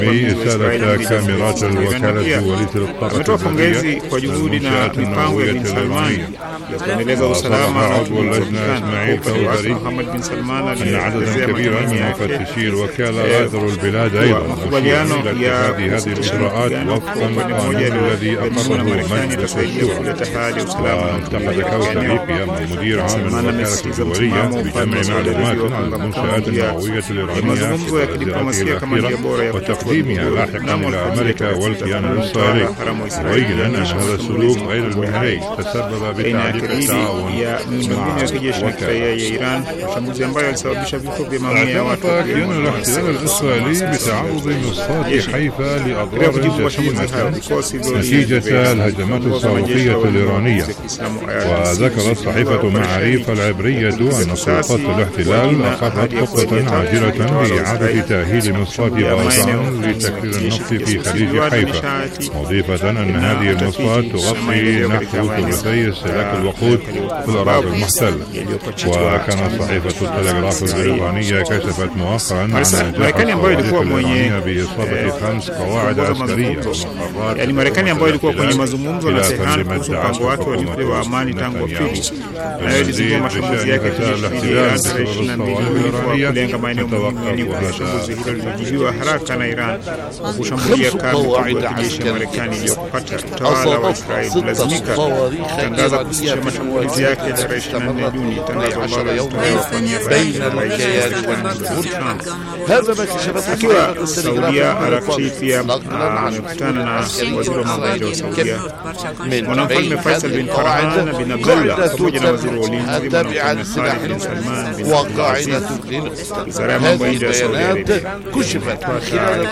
إسالة كاميرات الوكالة الدولية للطاقة ametoa pongezi kwa juhudi na mipango ya bin Salman ya kuendeleza usalama عضو اللجنة إسماعيل كوثري Mohammed bin Salman أن عددا كبيرا من مفتشي الوكالة غادروا البلاد أيضا مشيرا إلى اتخاذ هذه الإجراءات وفقا للقانون الذي أقره مجلس الشورى. وانتقد كوثري قيام مدير عام الوكالة الدولية بجمع معلومات عن المنشآت النووية الإيرانية في تحذيراتها الأخيرة وتقديمها لاحقا إلى أمريكا والكيان الإسرائيلي، مؤيدا أن هذا السلوك غير المهني تسبب بتعليق التعاون مع إيران وكان الاحتلال الإسرائيلي بتعرض مصفاة حيفا لأضرار جسيمة نتيجة الهجمات الصاروخية الإيرانية. وذكرت صحيفة معاريف العبرية أن سلطات الاحتلال أقرت خطة عاجلة لإعادة تأهيل مصفاة غازان لتكرير النفط في خليج حيفا، مضيفة أن هذه المصفاة تغطي نحو ثلثي استهلاك الوقود في الأراضي المحتلة. وكانت صحيفة التلغراف البريطانية كشفت مؤخرا عن نجاح الصواريخ الإيرانية بإصابة 5 قواعد عسكرية ومقرات yani Marekani ambayo ilikuwa kwenye mazungumzo na Tehran kuhusu mpango wake wa nyuklia wa amani tangu Aprili, nayo ilizindua mashambulizi yake kijeshi Iran tarehe 22 kulenga maeneo muhimu kwa shambulizi hilo lililojibiwa haraka na Iran kwa kushambulia kambi ya kijeshi ya Marekani iliyopata. Utawala wa Israeli lazimika kutangaza kusitisha mashambulizi yake tarehe 24 Juni, tangazo ambalo lilitolewa kwa niaba ya akiwa Saudia. Arakchi pia amekutana na waziri wa mambo ya nje wa Saudia Mwanamfalme Faisal bin Farhan bin Abdullah pamoja na waziri wa ulinzi Mwanamfalme Khalid bin Salman bin Abdulaziz. Wizara ya mambo ya nje ya Saudi Arabia كشفت خلال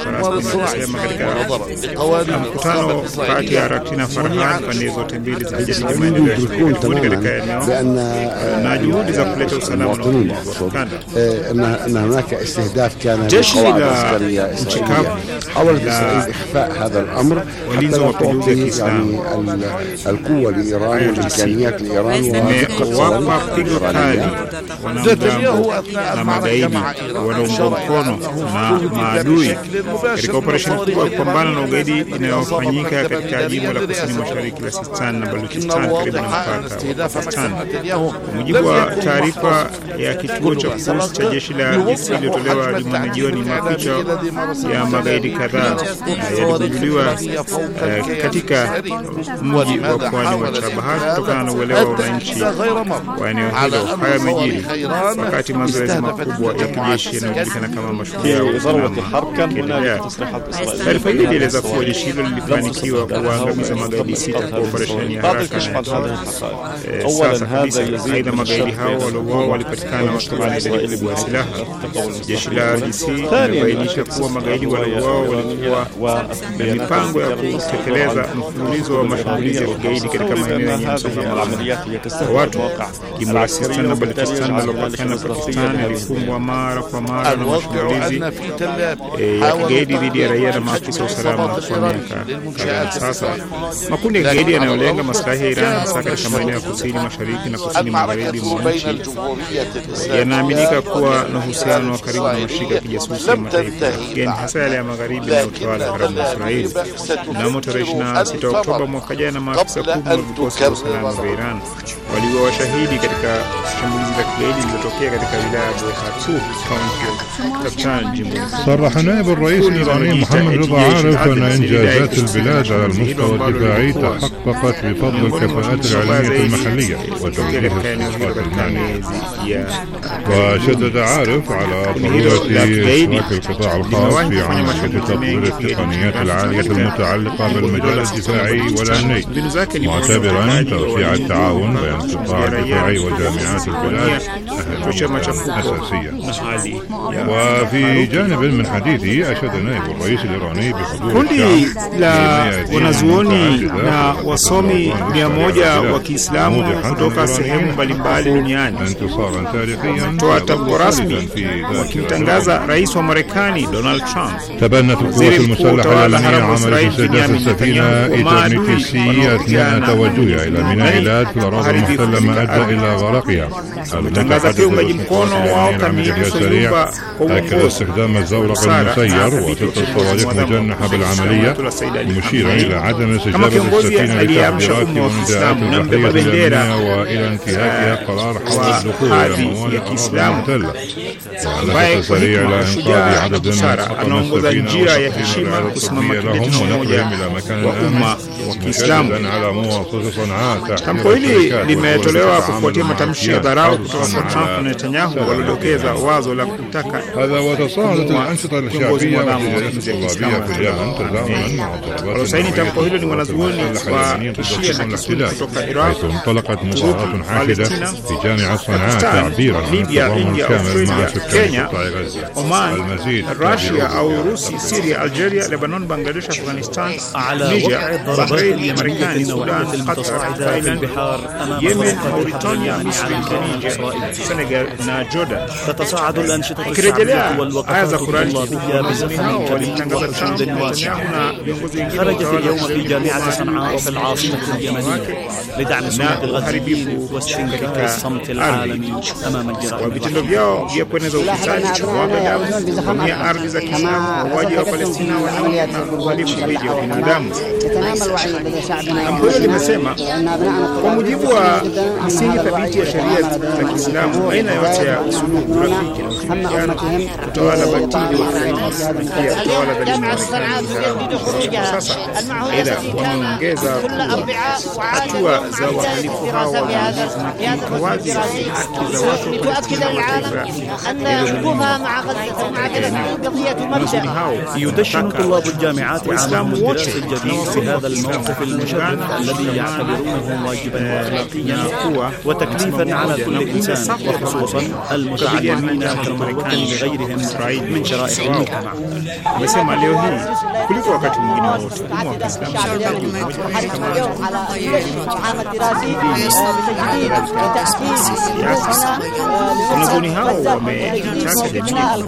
mkutano kati ya Arakchi na Farhan pande zote mbili zilijadili maendeleo na juhudi za kuleta usalama na ukanda. أن هناك استهداف كان للقواعد العسكرية إسرائيلية. حاولت إسرائيل إخفاء هذا الأمر حتى لا تعطي يعني القوة لإيران والإمكانيات لإيران ودقة صواريخ الإيرانية. نتنياهو أثناء المعركة wanaunga mkono na maadui katika operesheni kubwa ya kupambana na ugaidi inayofanyika katika jimbo la kusini mashariki la Sistan na Baluchistan karibu na mpaka wa Pakistan. Kwa mujibu wa taarifa ya kituo cha polisi cha jeshi la jeshi iliyotolewa Jumanne jioni, mapicha ya magaidi kadhaa yaligunduliwa katika mji wa pwani wa Chabahar kutokana na uelewa wa wananchi wa eneo hilo. Haya yamejiri wakati mazoezi makubwa ya kijeshi yanayojulikana kama mashujaa wa usalama. Taarifa hii ilieleza kuwa jeshi hilo lilifanikiwa kuwaangamiza magaidi 6 kwa operesheni ya haraka sasa kabisa. Aidha, magaidi hao waliouawa walipatikana wakiwa na idadi kubwa ya silaha. Jeshi la RDC limebainisha kuwa magaidi waliouawa walikuwa na mipango ya kutekeleza mfululizo wa mashambulizi ya kigaidi katika maeneo yenye msongamano wa watu. Jimbo la Sistan na Baluchistan linalopatikana Pakistan lilikumbwa mara kwa mara na mashambulizi ya kigaidi dhidi ya raia na maafisa wa usalama kwa miaka kadhaa sasa. Makundi ya kigaidi yanayolenga maslahi ya Iran hasa katika maeneo ya kusini mashariki na kusini magharibi mwa nchi yanaaminika kuwa na uhusiano wa karibu na mashirika ya kijasusi ya mataifa ya kigeni, hasa yale ya magharibi na utawala haramu wa Israeli. Mnamo tarehe 26 Oktoba mwaka jana, maafisa 10 wa vikosi vya usalama vya Iran waliuawa washahidi katika shambulizi la kigaidi lililotokea katika wilaya ya Bohatu, kaunti ya Pakistan, jimbo. صرح نائب الرئيس الإيراني محمد رضا عارف أن إنجازات البلاد على المستوى الدفاعي تحققت بفضل الكفاءات العلمية المحلية وتوجيه السلطات المعنية. وشدد عارف على ضرورة إشراك القطاع الخاص في عملية تطوير التقنيات العالية المتعلقة بالمجال الدفاعي والأمني، معتبرا توسيع التعاون بين القطاع الدفاعي وجامعات البلاد أهمية أساسية. وفي جانب من حديثه أشاد نائب الرئيس الإيراني بحضور kundi la wanazuoni na wasomi 100 wa Kiislamu kutoka sehemu mbalimbali duniani toa tamko rasmi wakimtangaza rais wa Marekani Donald Trump. تبنت القوات المسلحة الإيرانية عمل استهداف السفينة إيترنيتي سي أثناء توجهها إلى ميناء إيلات في الأراضي المحتلة ما أدى إلى غرقها. المتحدث باسم القوات الإيرانية العملية السريع أكد استخدام الزورق المسير وتلك الصواريخ مجنحة بالعملية، مشيرا إلى عدم استجابة السفينة لتعبيرات ونداءات البحرية الأمنية وإلى انتهاكها قرار حول الدخول إلى موانئ الأراضي المحتلة، ولفت سريع إلى إنقاذ عدد من سقم السفينة وتقديم الطبية لهم ونقلهم إلى مكان آمن، مشددا على مواصلة صنعاء. Tamko hili limetolewa kufuatia matamshi ya dharau kutoka kwa Trump na Netanyahu waliodokeza wazo la kutaka هذا وتصاعدت الأنشطة الشعبية والطلابية في اليمن تزامنا مع الضربات walosaini tamko hilo ni wanazuoni wa kishia na kisuni kutoka Iraq, حيث انطلقت مظاهرات حاشدة في جامعة صنعاء تعبيرا عن التضامن الكامل مع سكان قطاع غزة. Oman, Russia أو روسيا، سوريا، ألجيريا، لبنان، بنغلاديش، أفغانستان، نيجر، بحرين، موريتانيا، السودان، قطر، تايلاند، يمن، موريتانيا، مصر، نيجر، السنغال na Jordan. تتصاعد الأنشطة الشعبية والوقفات الطلابية بزخم كبير خرجت اليوم في جامعة صنعاء في العاصمة اليمنية لدعم سنة الغزيين واستنكار الصمت العالمي أمام الجرائم. Vitendo vyao vya kueneza ufisadi, kumwaga damu, kuvamia ardhi za Kiislamu, mauaji wa Palestina na uhalifu dhidi ya binadamu. Tamko hilo limesema kwa mujibu wa misingi thabiti ya sheria za Kiislamu, aina yote ya suluhu, urafiki na ushirikiano, utawala batili wa Hamas na pia utawala dhalimu wa sasa. Aidha, wameongeza hatua za wahalifu hao wanakiuka wazi haki za watu يدشن طلاب الجامعات عام الدراسة الجديد في هذا الموقف المشرف الذي يعتبرونه واجبا أخلاقيا وتكليفا على كل إنسان، وخصوصا المتعلمين كالمركان لغيرهم من شرائح المجتمع. Amesema leo hii kuliko wakati mwingine wote umma wa Kiislamu wanazuoni hao wametaka jamii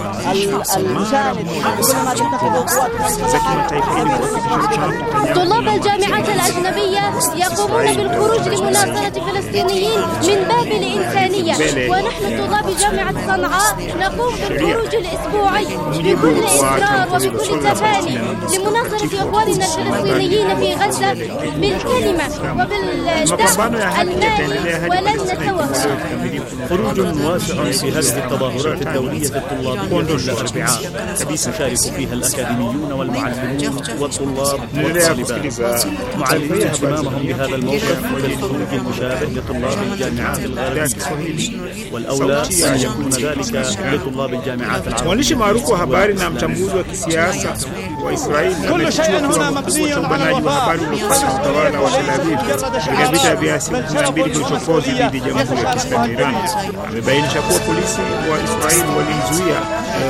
za kimataifa ili kuhakikisha طلاب الجامعات الأجنبية يقومون بالخروج لمناصرة فلسطينيين من باب الإنسانية، ونحن طلاب جامعة صنعاء نقوم بالخروج الأسبوعي بكل إصرار وبكل تفاني لمناصرة إخواننا الفلسطينيين في غزة بالكلمة وبالدعم المالي، ولن نتوقف. خروج واسع في هذه التظاهرات الدولية الطلابية كل أربعاء يشارك فيها الأكاديميون والمعلمون والطلاب والطالبات معلمين اهتمامهم بهذا الموقف بالخروج المشابه لطلاب الجامعات الغربية، والأولى أن يكون ذلك لطلاب الجامعات العربية. Mwandishi maarufu wa habari na mchambuzi wa kisiasa wa Israeli umbanaji wa habari uliofanya utawala wa Tel Aviv katika vita vya siku 12 vilivyochokozwa dhidi ya Jamhuri ya Kiislamu ya Iran amebainisha kuwa polisi wa Israeli walimzuia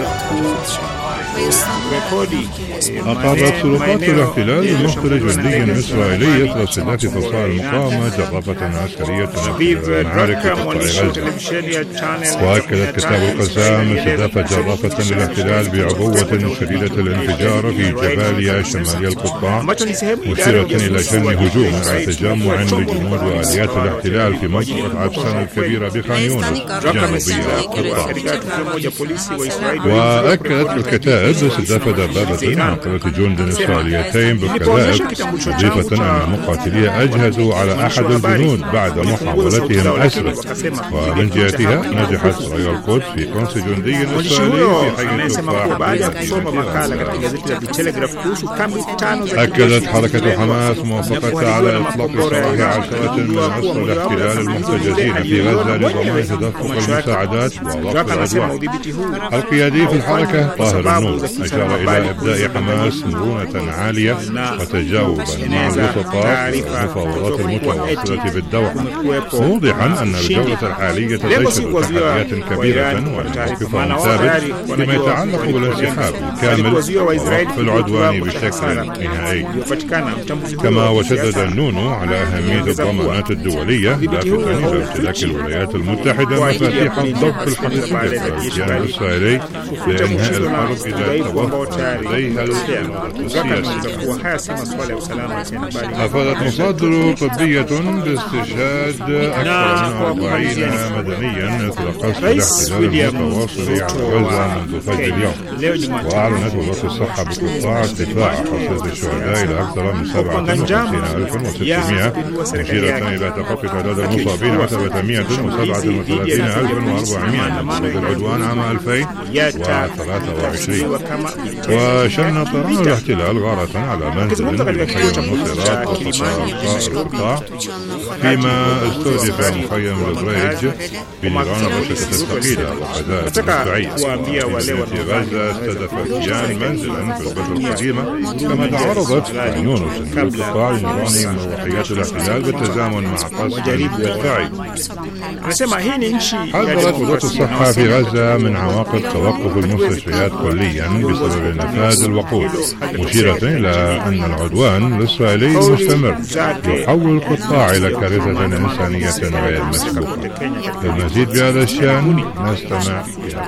أقرت سلطات الاحتلال المخرج جندي إسرائيلي إثر استهداف فرسان المقاومة جرافة عسكرية في معارك قطاع غزة. وأكدت كتاب القسام استهداف جرافة للاحتلال بعبوة شديدة الانفجار في جباليا شمالي القطاع، مشيرة إلى شن هجوم على تجمع لجنود وآليات الاحتلال في منطقة عبسان الكبيرة بخان يونس جنوبي القطاع. وأكدت الكتاب استهداف دبابة ناقلة جند إسرائيليتين بالكذائب، مضيفة أن المقاتلين أجهزوا على أحد الجنود بعد محاولتهم أسره. ومن جهتها نجحت سرايا القدس في قنص جندي إسرائيلي في حي التفاح. أكدت حركة حماس موافقتها على إطلاق سراح عشرات من أسرى الاحتلال المحتجزين في غزة لضمان تدفق المساعدات ووقف العدوان. القيادي في الحركة طاهر النور أشار إلى إبداء حماس مرونة عالية وتجاوبا مع الوسطاء والمفاوضات المتواصلة بالدوحة، موضحا أن الجولة الحالية تشهد تحديات كبيرة وموقفهم ثابت فيما يتعلق بالانسحاب الكامل ووقف العدوان بشكل نهائي. كما وشدد النونو على أهمية الضمانات الدولية، لافتا إلى امتلاك الولايات المتحدة مفاتيح الضبط الحقيقية للكيان الإسرائيلي لإنهاء الحرب توفر لديها الإرادة السياسية. أفادت مصادر طبية باستشهاد أكثر من 40 مدنيا إثر قصف الاحتلال المتواصل على غزة منذ فجر اليوم. وأعلنت وزارة الصحة بقطاع ارتفاع حصيلة الشهداء إلى أكثر من 57,600 مشيرة إلى تخطي تعداد المصابين حسب 137,400 منذ العدوان عام 2023. وشن طيران الاحتلال غارة على منزل بمخيم النصيرات وسط القطاع، فيما استهدف مخيم البريج بنيران الرشاشة الثقيلة وقذائف مدفعية. في غزة استهدفت كيان منزلا في الغزة القديمة، كما تعرضت عين يونس القطاع النيراني من روحيات الاحتلال بالتزامن مع قصف مدفعي. حذرت وزارة الصحة في غزة من عواقب توقف المستشفيات كليا بسبب نفاذ الوقود، مشيرة إلى أن العدوان الإسرائيلي مستمر يحول القطاع إلى كارثة إنسانية غير مسبوقة. للمزيد بهذا الشأن نستمع.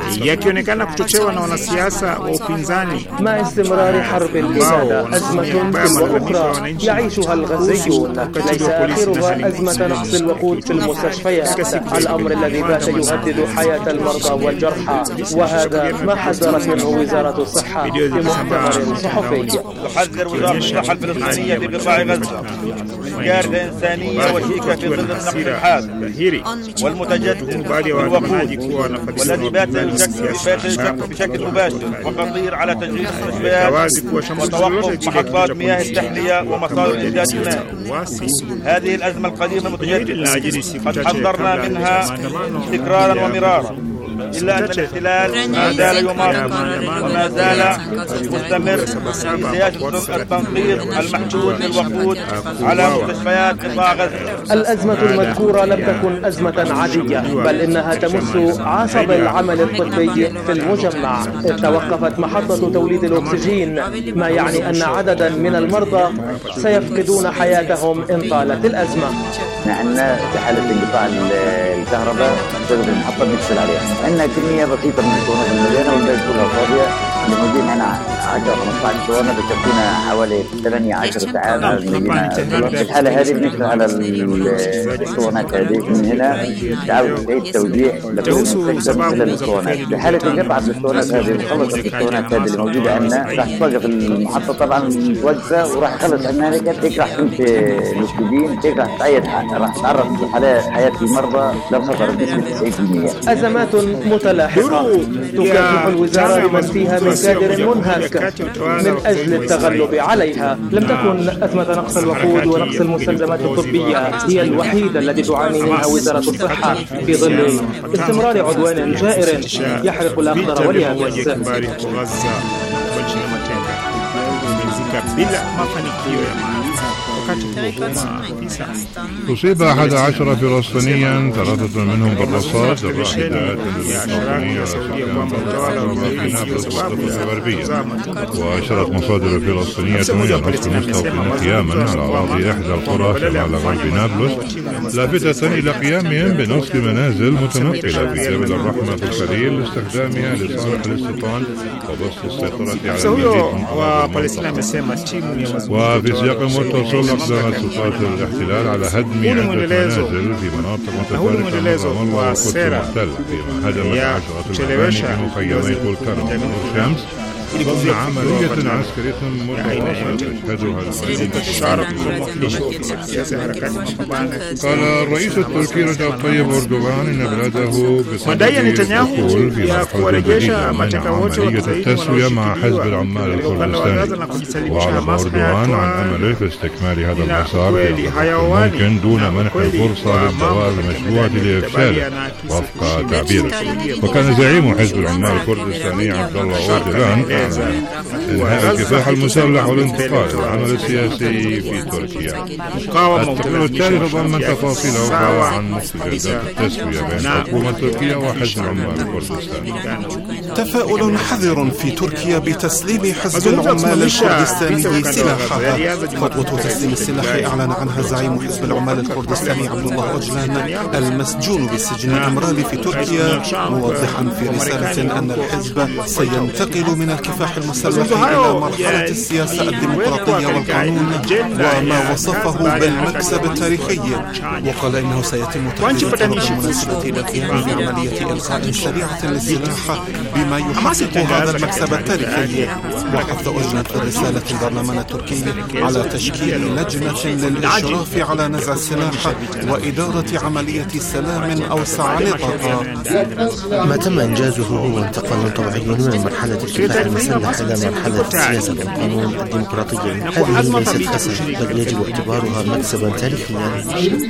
مع استمرار حرب الإبادة أزمة تلو أخرى يعيشها الغزيون، ليس آخرها أزمة نقص الوقود في المستشفيات، الأمر الذي بات يهدد حياة المرضى والجرحى، وهذا ما حذرت منه وزارة الصحة في مؤتمر صحفي. تحذر وزارة الصحة الفلسطينية بقطاع غزة من كارثة إنسانية وشيكة في ظل النقص الحاد والمتجدد بالوقود، والذي بات يشكل بشكل مباشر وخطير على تشغيل المستشفيات وتوقف محطات مياه التحلية ومصادر إمداد الماء. هذه الأزمة القديمة المتجددة قد حذرنا منها تكرارا ومرارا، إلا أن الاحتلال ما زال يمارس وما زال مستمر في سياسة التنقيط المحدود للوقود على مستشفيات قطاع غزة. الأزمة المذكورة لم تكن أزمة عادية، بل إنها تمس عصب العمل الطبي في المجمع. توقفت محطة توليد الأكسجين، ما يعني أن عددا من المرضى سيفقدون حياتهم إن طالت الأزمة. نحن في حالة انقطاع الكهرباء بسبب المحطة بنفصل عليها. عندنا كمية بسيطة من الكونات المليانة والباقي كلها فاضية. موجودين هنا 10-15 كونة بتكفينا حوالي 18 ساعات. في الحالة هذه بنفصل على الكونات هذه من هنا، تعاود تعيد توزيع لكل مستشفى من خلال الكونات. في حالة انقطعت الكونات هذه وخلصت الكونات هذه اللي موجودة عندنا، راح توقف المحطة طبعا متوقفة وراح يخلص عندنا هيك راح تمشي الأكسجين، هيك راح تعيد راح تعرض حياة المرضى للخطر بنسبة 90%. أزمات متلاحقة تكافح الوزارة لمن فيها من كادر منهك من أجل التغلب عليها. لم تكن أزمة نقص الوقود ونقص المستلزمات الطبية هي الوحيدة التي تعاني منها وزارة الصحة في ظل استمرار عدوان جائر يحرق الأخضر واليابس. أصيب 11 فلسطينيا، 3 منهم بالرصاص الراحلات الفلسطينية في نابلس والضفة الغربية. وأشرت مصادر فلسطينية إلى نصف المستوطنين قياما على أراضي إحدى القرى شمال غرب نابلس، لافتة إلى قيامهم بنصب منازل متنقلة في جبل الرحمة في الخليل لاستخدامها لصالح الاستيطان وبسط السيطرة على المزيد. وفي سياق متصل أقدمت سلطات الاحتلال على هدم عدة منازل في مناطق متفرقة من رام الله والقدس المحتلة، فيما هدمت عشرات المباني في مخيمي طول كرم والشمس ضمن عملية عسكرية متواصلة تشهدها قال الرئيس التركي رجب طيب أردوغان إن بلاده بصدد الدخول في مرحلة جديدة من عملية التسوية مع حزب العمال الكردستاني. وأعرب أردوغان عن أمله في استكمال هذا المسار ممكن دون منح الفرصة للدوائر المشروعة لإفشاله وفق تعبيره. وكان زعيم حزب العمال الكردستاني عبد الله أردوغان انهاء الكفاح المسلح والانتقال للعمل السياسي في تركيا. التقرير التالي تضمن تفاصيل عن مستجدات التسوية بين الحكومة التركية وحزب العمال الكردستاني. تفاؤل حذر في تركيا بتسليم حزب العمال الكردستاني سلاحها. خطوة تسليم السلاح أعلن عنها زعيم حزب العمال الكردستاني عبد الله أوجلان المسجون بالسجن الأمرالي في تركيا، موضحا في رسالة أن الحزب سينتقل من الكفاح المسلح إلى مرحلة السياسة الديمقراطية والقانون وما وصفه بالمكسب التاريخي. وقال إنه سيتم تقديم المناسبة إلى القيام بعملية إلقاء سريعة للسلاح بما يحقق هذا المكسب التاريخي. وحث أوجلان في رسالة البرلمان التركي على تشكيل لجنة للإشراف على نزع السلاح وإدارة عملية سلام أوسع نطاقا. ما تم إنجازه هو انتقال طبيعي من مرحلة الكفاح المسلح إلى مرحلة السياسة والقانون الديمقراطية. هذه ليست خسارة بل يجب اعتبارها مكسبا تاريخيا.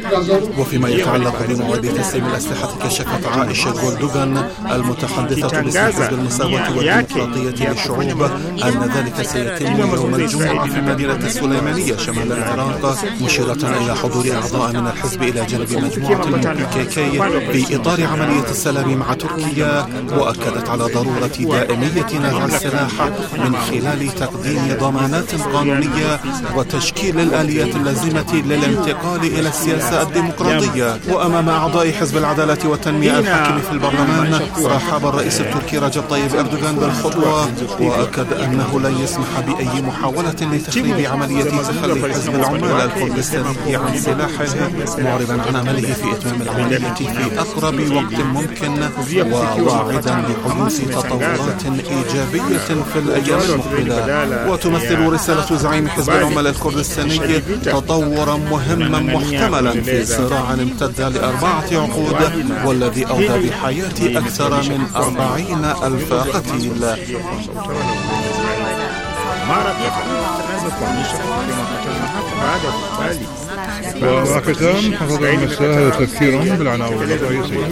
وفيما يتعلق بموعد تسليم الأسلحة، كشفت عائشة جولدوغان المتحدثة باسم حزب المساواة والديمقراطية للشعوب أن ذلك سيتم يوم الجمعة في مدينة السليمانية شمال العراق، مشيرة إلى حضور أعضاء من الحزب إلى جانب مجموعة من PKK في إطار عملية السلام مع تركيا. وأكدت على ضرورة دائمية نزع السلاح من خلال تقديم ضمانات قانونية وتشكيل الآليات اللازمة للانتقال إلى السياسة الديمقراطية. وأمام أعضاء حزب العدالة والتنمية الحاكم في البرلمان، رحب الرئيس التركي رجب طيب أردوغان بالخطوة، وأكد أنه لن يسمح بأي محاولة لتخريب عملية تخلي حزب العمال الكردستاني عن سلاحه، معربا عن عمله في إتمام العملية في أقرب وقت ممكن، وواعدا بحدوث تطورات إيجابية في الأيام المقبلة. وتمثل رسالة زعيم حزب العمال الكردستاني تطورا مهما محتملا في صراع امتد ل4 عقود والذي أودى بحياة أكثر من 40,000 قتيل. وختام حفظ المساء تذكير بالعناوين الرئيسية.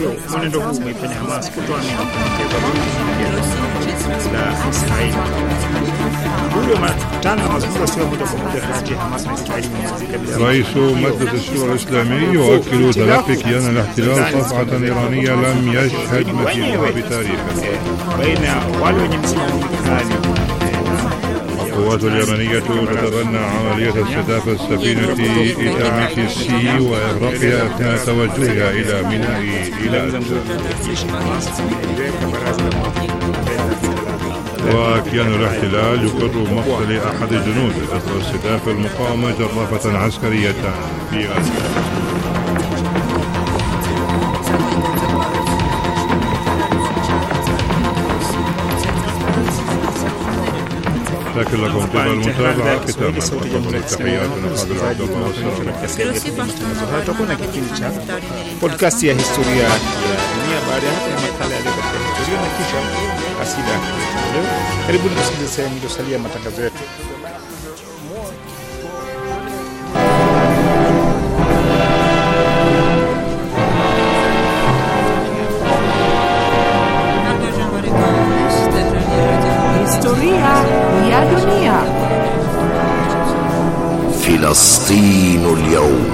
رئيس مجلس الشورى الإسلامي يؤكد تلقي كيان الاحتلال صفعة إيرانية لم يشهد مثيلها بتاريخه. القوات اليمنية تتبنى عملية استهداف السفينة إيتاميكي سي وإغراقها أثناء توجهها إلى ميناء إيلات. وكيان الاحتلال يقر مقتل أحد الجنود أثر استهداف المقاومة جرافة عسكرية في غزة. شكرا لكم طيب المتابعة. كتابا وقبل التحيات نقابل عبد الله والسلام. Tutakuwa kipindi cha podcast ya historia ya dunia baada ya hata makala ya leo katika historia na kisha asili ya leo. Karibuni kusikiliza sehemu iliyosalia matangazo yetu. Historia ya dunia. فلسطين اليوم.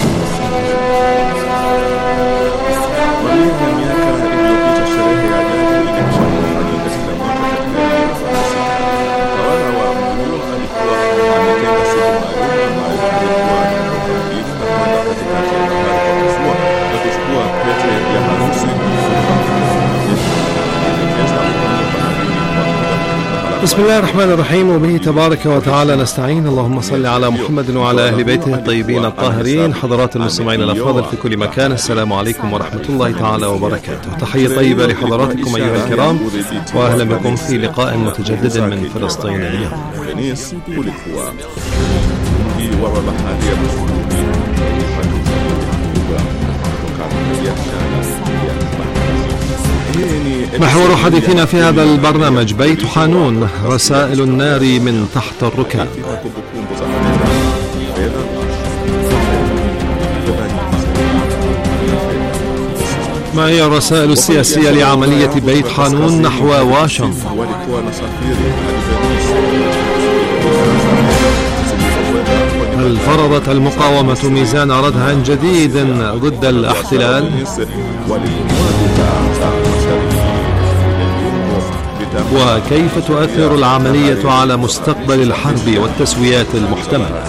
بسم الله الرحمن الرحيم، وبه تبارك وتعالى نستعين. اللهم صل على محمد وعلى أهل بيته الطيبين الطاهرين. حضرات المستمعين الأفاضل في كل مكان، السلام عليكم ورحمة الله تعالى وبركاته. تحية طيبة لحضراتكم أيها الكرام، وأهلا بكم في لقاء متجدد من فلسطين اليوم. محور حديثنا في هذا البرنامج بيت حانون، رسائل النار من تحت الركاب. ما هي الرسائل السياسية لعملية بيت حانون نحو واشنطن؟ هل فرضت المقاومة ميزان ردع جديد ضد الاحتلال؟ وكيف تؤثر العملية على مستقبل الحرب والتسويات المحتملة؟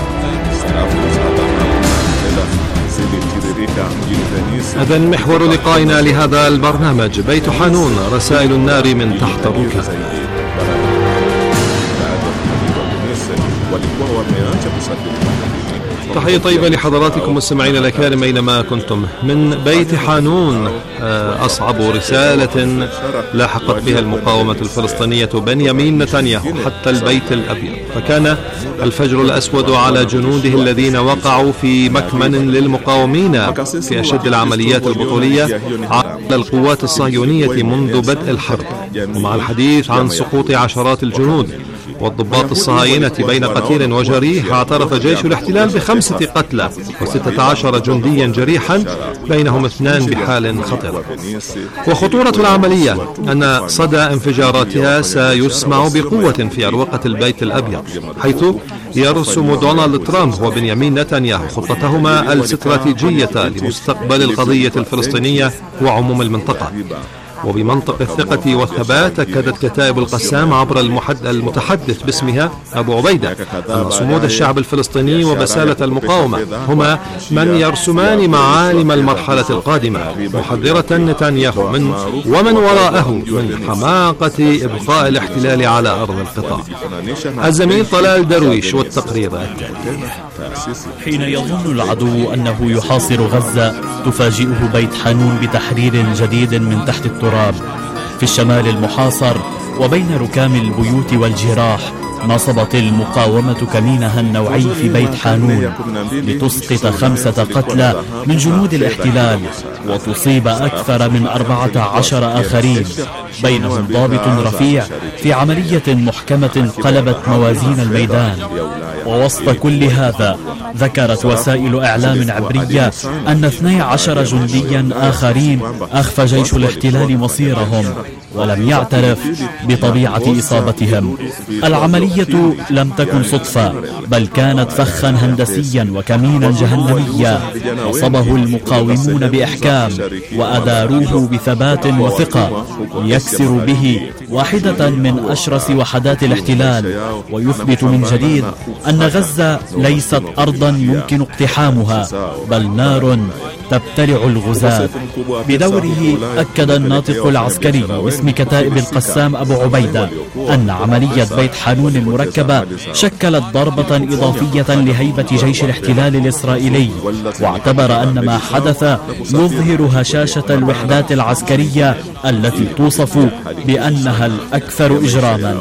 إذن محور لقائنا لهذا البرنامج بيت حانون، رسائل النار من تحت الركاب. تحية طيبة لحضراتكم مستمعين الأكارم أينما كنتم. من بيت حانون أصعب رسالة لاحقت بها المقاومة الفلسطينية بنيامين نتنياهو حتى البيت الأبيض، فكان الفجر الأسود على جنوده الذين وقعوا في مكمن للمقاومين في أشد العمليات البطولية على القوات الصهيونية منذ بدء الحرب. ومع الحديث عن سقوط عشرات الجنود والضباط الصهاينة بين قتيل وجريح، اعترف جيش الاحتلال ب5 قتلى و16 جنديا جريحا، بينهم 2 بحال خطرة. وخطورة العملية أن صدى انفجاراتها سيسمع بقوة في أروقة البيت الأبيض، حيث يرسم دونالد ترامب وبنيامين نتنياهو خطتهما الاستراتيجية لمستقبل القضية الفلسطينية وعموم المنطقة. وبمنطق الثقة والثبات أكدت كتائب القسام عبر المتحدث باسمها أبو عبيدة أن صمود الشعب الفلسطيني وبسالة المقاومة هما من يرسمان معالم المرحلة القادمة، محذرة نتنياهو ومن وراءه من حماقة إبقاء الاحتلال على أرض القطاع. الزميل طلال درويش والتقرير التالي. حين يظن العدو أنه يحاصر غزة، تفاجئه بيت حانون بتحرير جديد من تحت التراب. في الشمال المحاصر وبين ركام البيوت والجراح، نصبت المقاومة كمينها النوعي في بيت حانون لتسقط 5 قتلى من جنود الاحتلال وتصيب أكثر من 14 آخرين، بينهم ضابط رفيع في عملية محكمة قلبت موازين الميدان. ووسط كل هذا، ذكرت وسائل إعلام عبرية أن 12 جنديا آخرين أخفى جيش الاحتلال مصيرهم ولم يعترف بطبيعة إصابتهم. العملية لم تكن صدفة، بل كانت فخا هندسيا وكمينا جهنميا نصبه المقاومون بإحكام وأداروه بثبات وثقة ليكسروا به واحدة من أشرس وحدات الاحتلال، ويثبت من جديد أن غزة ليست أرضا يمكن اقتحامها، بل نار تبتلع الغزاة. بدوره أكد الناطق العسكري باسم كتائب القسام أبو عبيدة أن عملية بيت حانون المركبة شكلت ضربة إضافية لهيبة جيش الاحتلال الإسرائيلي، واعتبر أن ما حدث يظهر هشاشة الوحدات العسكرية التي توصف بأنها الأكثر إجراما.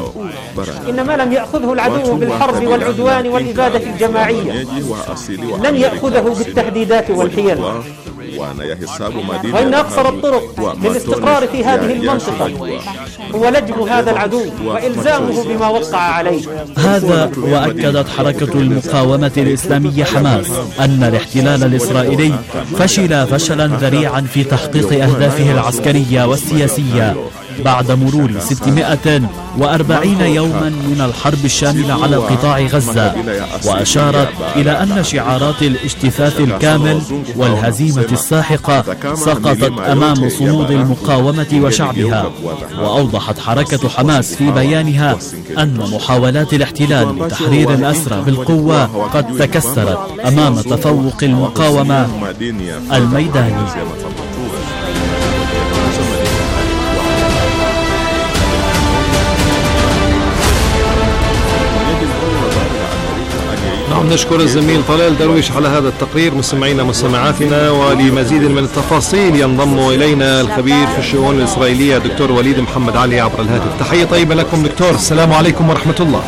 إن ما لم يأخذه العدو بالحرب والعدوان والإبادة الجماعية لن يأخذه بالتهديدات والحيل، وإن أقصر الطرق للاستقرار في هذه المنطقة هو لجم هذا العدو وإلزامه بما وقع عليه. هذا وأكدت حركة المقاومة الإسلامية حماس أن الاحتلال الإسرائيلي فشل فشلا ذريعا في تحقيق أهدافه العسكرية والسياسية بعد مرور 640 يوما من الحرب الشاملة على قطاع غزة، وأشارت إلى أن شعارات الاجتثاث الكامل والهزيمة الساحقة سقطت أمام صمود المقاومة وشعبها. وأوضحت حركة حماس في بيانها أن محاولات الاحتلال لتحرير الأسرى بالقوة قد تكسرت أمام تفوق المقاومة الميداني. نشكر الزميل طلال درويش على هذا التقرير. مستمعينا مستمعاتنا، ولمزيد من التفاصيل ينضم إلينا الخبير في الشؤون الإسرائيلية دكتور وليد محمد علي عبر الهاتف. تحية طيبة لكم دكتور، السلام عليكم ورحمة الله.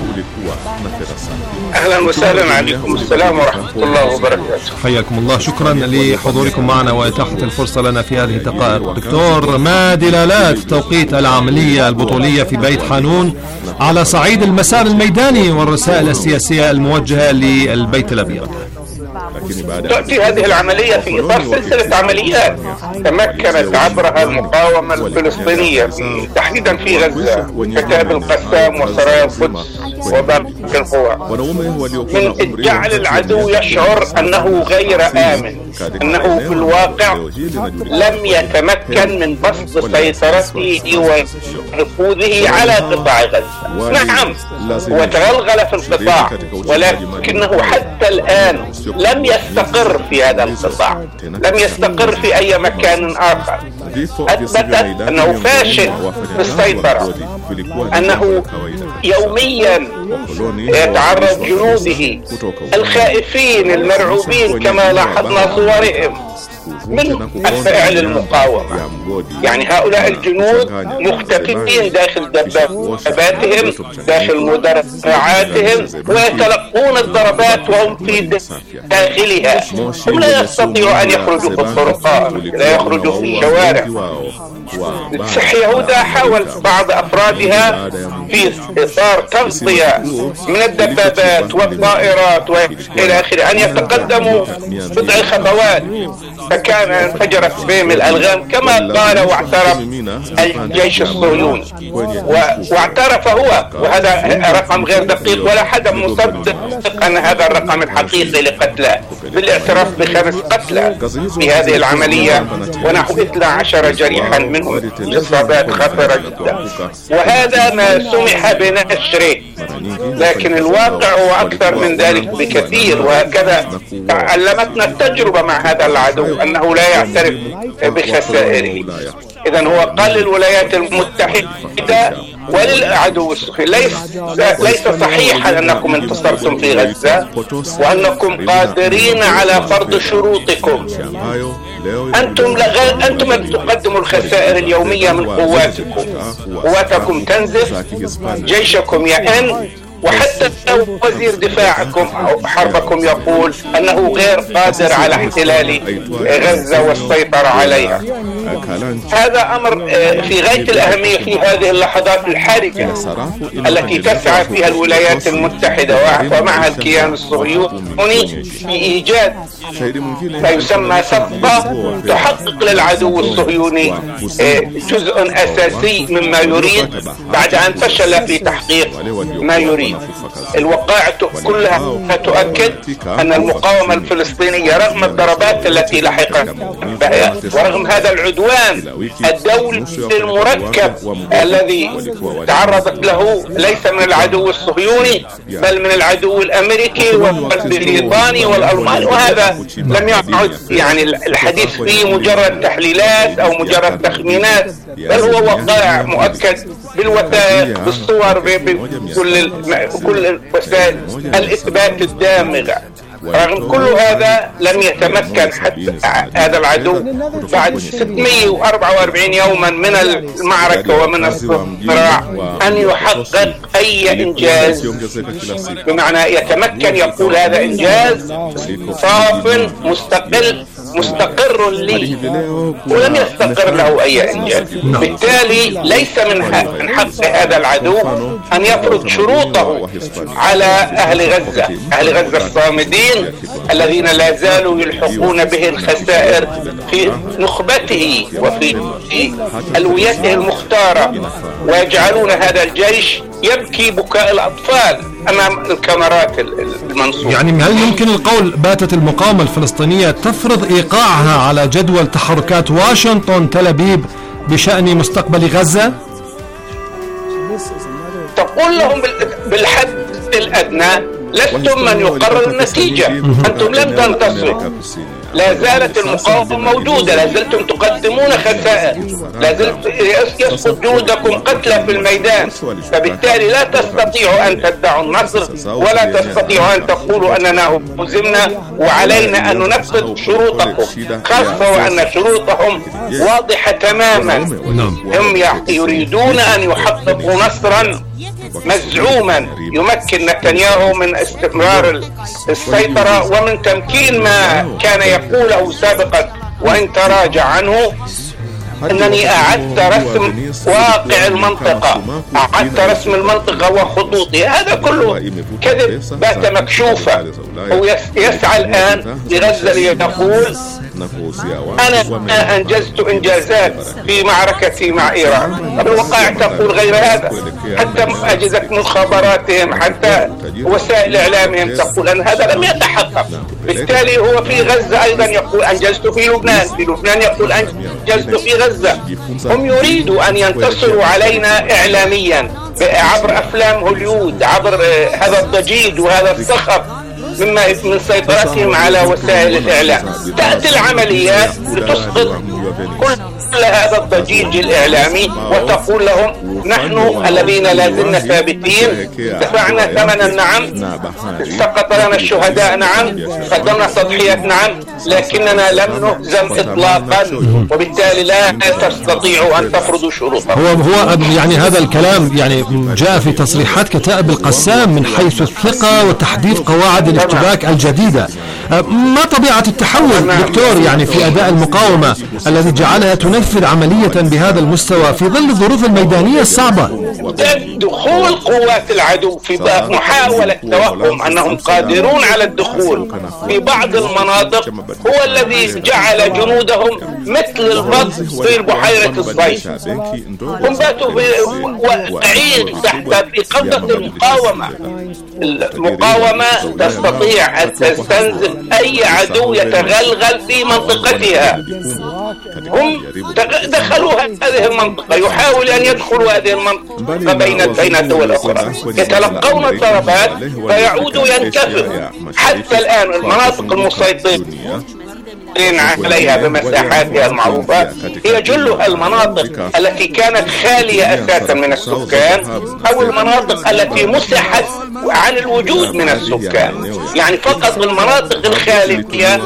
أهلا وسهلا عليكم السلام ورحمة الله وبركاته. حياكم الله، شكرا لحضوركم معنا وإتاحة الفرصة لنا في هذه الدقائق. دكتور، ما دلالات توقيت العملية البطولية في بيت حانون على صعيد المسار الميداني والرسائل السياسية الموجهة للبيت الأبيض؟ تأتي هذه العملية في إطار سلسلة عمليات تمكنت عبرها المقاومة الفلسطينية تحديدا في غزة، كتائب القسام وسرايا القدس وباقي القوى، من جعل العدو يشعر أنه غير آمن، أنه في الواقع لم يتمكن من بسط سيطرته ونفوذه على قطاع غزة. نعم، وتغلغل في القطاع، ولكنه حتى الآن لم يستقر في هذا القطاع، لم يستقر في أي مكان آخر. أثبتت أنه فاشل في السيطرة، أنه يوميا يتعرض جنوده الخائفين المرعوبين كما لاحظنا صورهم من الفعل المقاومة. يعني هؤلاء الجنود مختفين داخل دباباتهم، داخل مدرعاتهم، ويتلقون الضربات وهم في داخلها. هم لا يستطيعوا أن يخرجوا في الطرقات، لا يخرجوا في الشوارع. صح، يهودا حاول بعض أفرادها في إطار تغطية من الدبابات والطائرات وإلى آخره أن يتقدموا بضع خطوات، فكان انفجرت بهم الألغام كما قال واعترف الجيش الصهيوني، واعترف هو، وهذا رقم غير دقيق ولا حدا مصدق أن هذا الرقم الحقيقي لقتلى، بالاعتراف ب5 قتلى في هذه العملية ونحو 12 جريحا منهم إصابات خطرة جدا. وهذا ما سمح بنشره، لكن الواقع هو أكثر من ذلك بكثير. وهكذا علمتنا التجربة مع هذا العدو أنه لا يعترف بخسائره. إذن هو قال للولايات المتحدة وللعدو الصهيوني ليس صحيحا أنكم انتصرتم في غزة وأنكم قادرين على فرض شروطكم. أنتم تقدموا الخسائر اليومية من قواتكم تنزف، جيشكم يئن، وحتى وزير دفاعكم أو حربكم يقول أنه غير قادر على احتلال غزة والسيطرة عليها. هذا أمر في غاية الأهمية في هذه اللحظات الحرجة التي تسعى فيها الولايات المتحدة ومعها الكيان الصهيوني في إيجاد ما يسمى صفقة تحقق للعدو الصهيوني جزء أساسي مما يريد بعد أن فشل في تحقيق ما يريد. الوقائع كلها تؤكد أن المقاومة الفلسطينية رغم الضربات التي لحقت بها ورغم هذا العدوان الدولي المركب الذي تعرضت له ليس من العدو الصهيوني بل من العدو الأمريكي والبريطاني والألماني، وهذا لم يعد يعني الحديث فيه مجرد تحليلات أو مجرد تخمينات، بل هو وقائع مؤكد بالوثائق بالصور بكل وسائل الإثبات الدامغة. رغم كل هذا لم يتمكن حتى هذا العدو بعد 644 يوما من المعركة ومن الصراع أن يحقق أي إنجاز، بمعنى يتمكن يقول هذا إنجاز صاف مستقر لي، ولم يستقر له أي إنجاز. بالتالي ليس من حق هذا العدو أن يفرض شروطه على أهل غزة الصامدين الذين لا زالوا يلحقون به الخسائر في نخبته وفي ألويته المختارة، ويجعلون هذا الجيش يبكي بكاء الأطفال أمام الكاميرات المنصورة. يعني هل يمكن القول باتت المقاومة الفلسطينية تفرض إيقاعها على جدول تحركات واشنطن تل أبيب بشأن مستقبل غزة؟ تقول لهم بالحد الأدنى لستم من يقرر النتيجة، أنتم لم تنتصروا، لا زالت المقاومة موجودة، لا زلتم تقدمون خسائر، لا زلت يسقط جنودكم قتلى في الميدان، فبالتالي لا تستطيعوا أن تدعوا النصر ولا تستطيعوا أن تقولوا أننا هزمنا وعلينا أن ننفذ شروطكم، خاصة وأن شروطهم واضحة تماما. هم يريدون أن يحققوا نصرا مزعوما يمكن نتنياهو من استمرار السيطرة ومن تمكين ما كان يقوله سابقا وإن تراجع عنه أنني أعدت رسم واقع المنطقة، أعدت رسم المنطقة وخطوطها. هذا كله كذب بات مكشوفا. هو يسعى الآن لغزة ليقول أنا أنجزت إنجازات في معركتي مع إيران. الوقائع تقول غير هذا، حتى أجهزة مخابراتهم، حتى وسائل إعلامهم تقول أن هذا لم يتحقق. بالتالي هو في غزة أيضا يقول أنجزت في لبنان، في لبنان يقول أنجزت في غزة. هم يريدوا أن ينتصروا علينا إعلاميا عبر أفلام هوليود، عبر هذا الضجيج وهذا الصخب من سيطرتهم على وسائل الإعلام. تأتي العمليات لتسقط كل هذا الضجيج الإعلامي وتقول لهم نحن الذين لا زلنا ثابتين، دفعنا ثمنا نعم، سقط لنا الشهداء نعم، قدمنا تضحيات نعم، لكننا لم نهزم إطلاقا، وبالتالي لا تستطيعوا أن تفرضوا شروطا. هو يعني هذا الكلام يعني جاء في تصريحات كتائب القسام من حيث الثقة وتحديد قواعد الاشتباك الجديدة. ما طبيعة التحول دكتور يعني في أداء المقاومة الذي جعلها تنفذ عملية بهذا المستوى في ظل الظروف الميدانية الصعبة؟ دخول قوات العدو في محاولة توهم أنهم قادرون على الدخول في بعض المناطق هو الذي جعل جنودهم مثل البط في بحيرة الصيف. هم باتوا واقعين تحت قبضة المقاومة. المقاومة تستطيع أن تستنزف أي عدو يتغلغل في منطقتها. هم دخلوا هذه المنطقة، يحاول أن يدخلوا هذه المنطقة بين الدول الأخرى، يتلقون الضربات فيعودوا ينكفروا. حتى الآن المناطق المسيطرة عليها بمساحاتها المعروفة هي جلها المناطق التي كانت خالية أساسا من السكان، أو المناطق التي مسحت عن الوجود من السكان. يعني فقط المناطق الخالية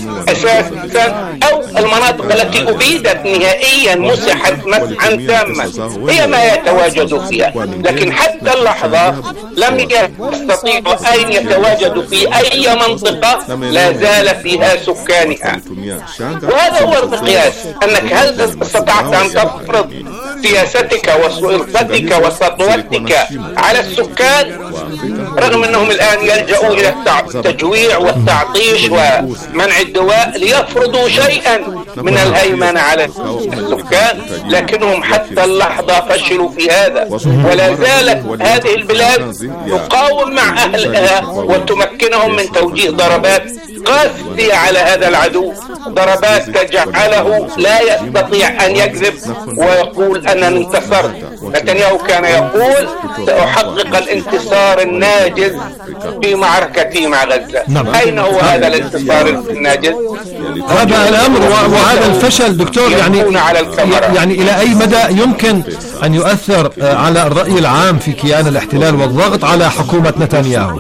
أساسا أو المناطق التي أبيدت نهائيا مسحت مسحا تاما هي ما يتواجد فيها. لكن حتى اللحظة لم يستطيعوا أن يتواجدوا في أي منطقة لا زال فيها سكانها. وهذا هو المقياس، أنك هل استطعت أن تفرض سياستك وسلطتك وسطوتك على السكان رغم أنهم الآن يلجأوا إلى التجويع والتعطيش ومنع الدواء ليفرضوا شيئا من الهيمنة على السكان، لكنهم حتى اللحظة فشلوا في هذا. ولا زالت هذه البلاد تقاوم مع أهلها وتمكنهم من توجيه ضربات قاسية على هذا العدو، ضربات تجعله لا يستطيع أن يكذب ويقول أنني انتصرت. نتنياهو كان يقول سأحقق الانتصار الناجز في معركتي مع غزة. أين هو هذا الانتصار الناجز؟ هذا الأمر وهذا الفشل دكتور يعني إلى أي مدى يمكن أن يؤثر على الرأي العام في كيان الاحتلال والضغط على حكومة نتنياهو؟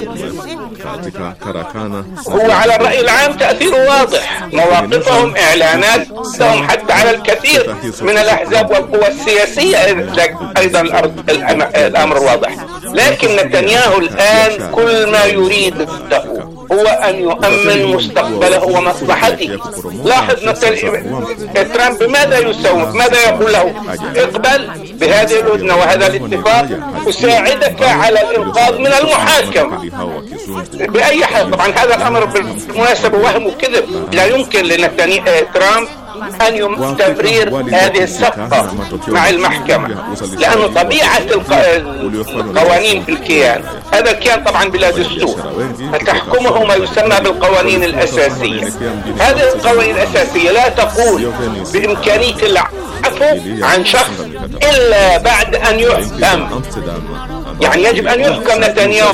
هو على الرأي العام تأثير واضح، مواقفهم إعلاناتهم حتى على الكثير من الأحزاب والقوى السياسية أيضا الأمر واضح. لكن نتنياهو الآن كل ما يريد هو أن يؤمن مستقبله ومصلحته. لاحظ ترامب ماذا يسوي؟ ماذا يقول له؟ اقبل بهذه الهدنة وهذا الاتفاق أساعدك على الإنقاذ من المحاكمة بأي حال. طبعا هذا الأمر بالمناسبة وهم وكذب، لا يمكن ترامب أن تبرير هذه الصفقة مع المحكمة، لأن طبيعة القوانين في الكيان، هذا الكيان طبعا بلا دستور فتحكمه ما يسمى بالقوانين الأساسية. هذه القوانين الأساسية لا تقول بإمكانية العفو عن شخص إلا بعد أن يحكم. يعني يجب أن يحكم نتنياهو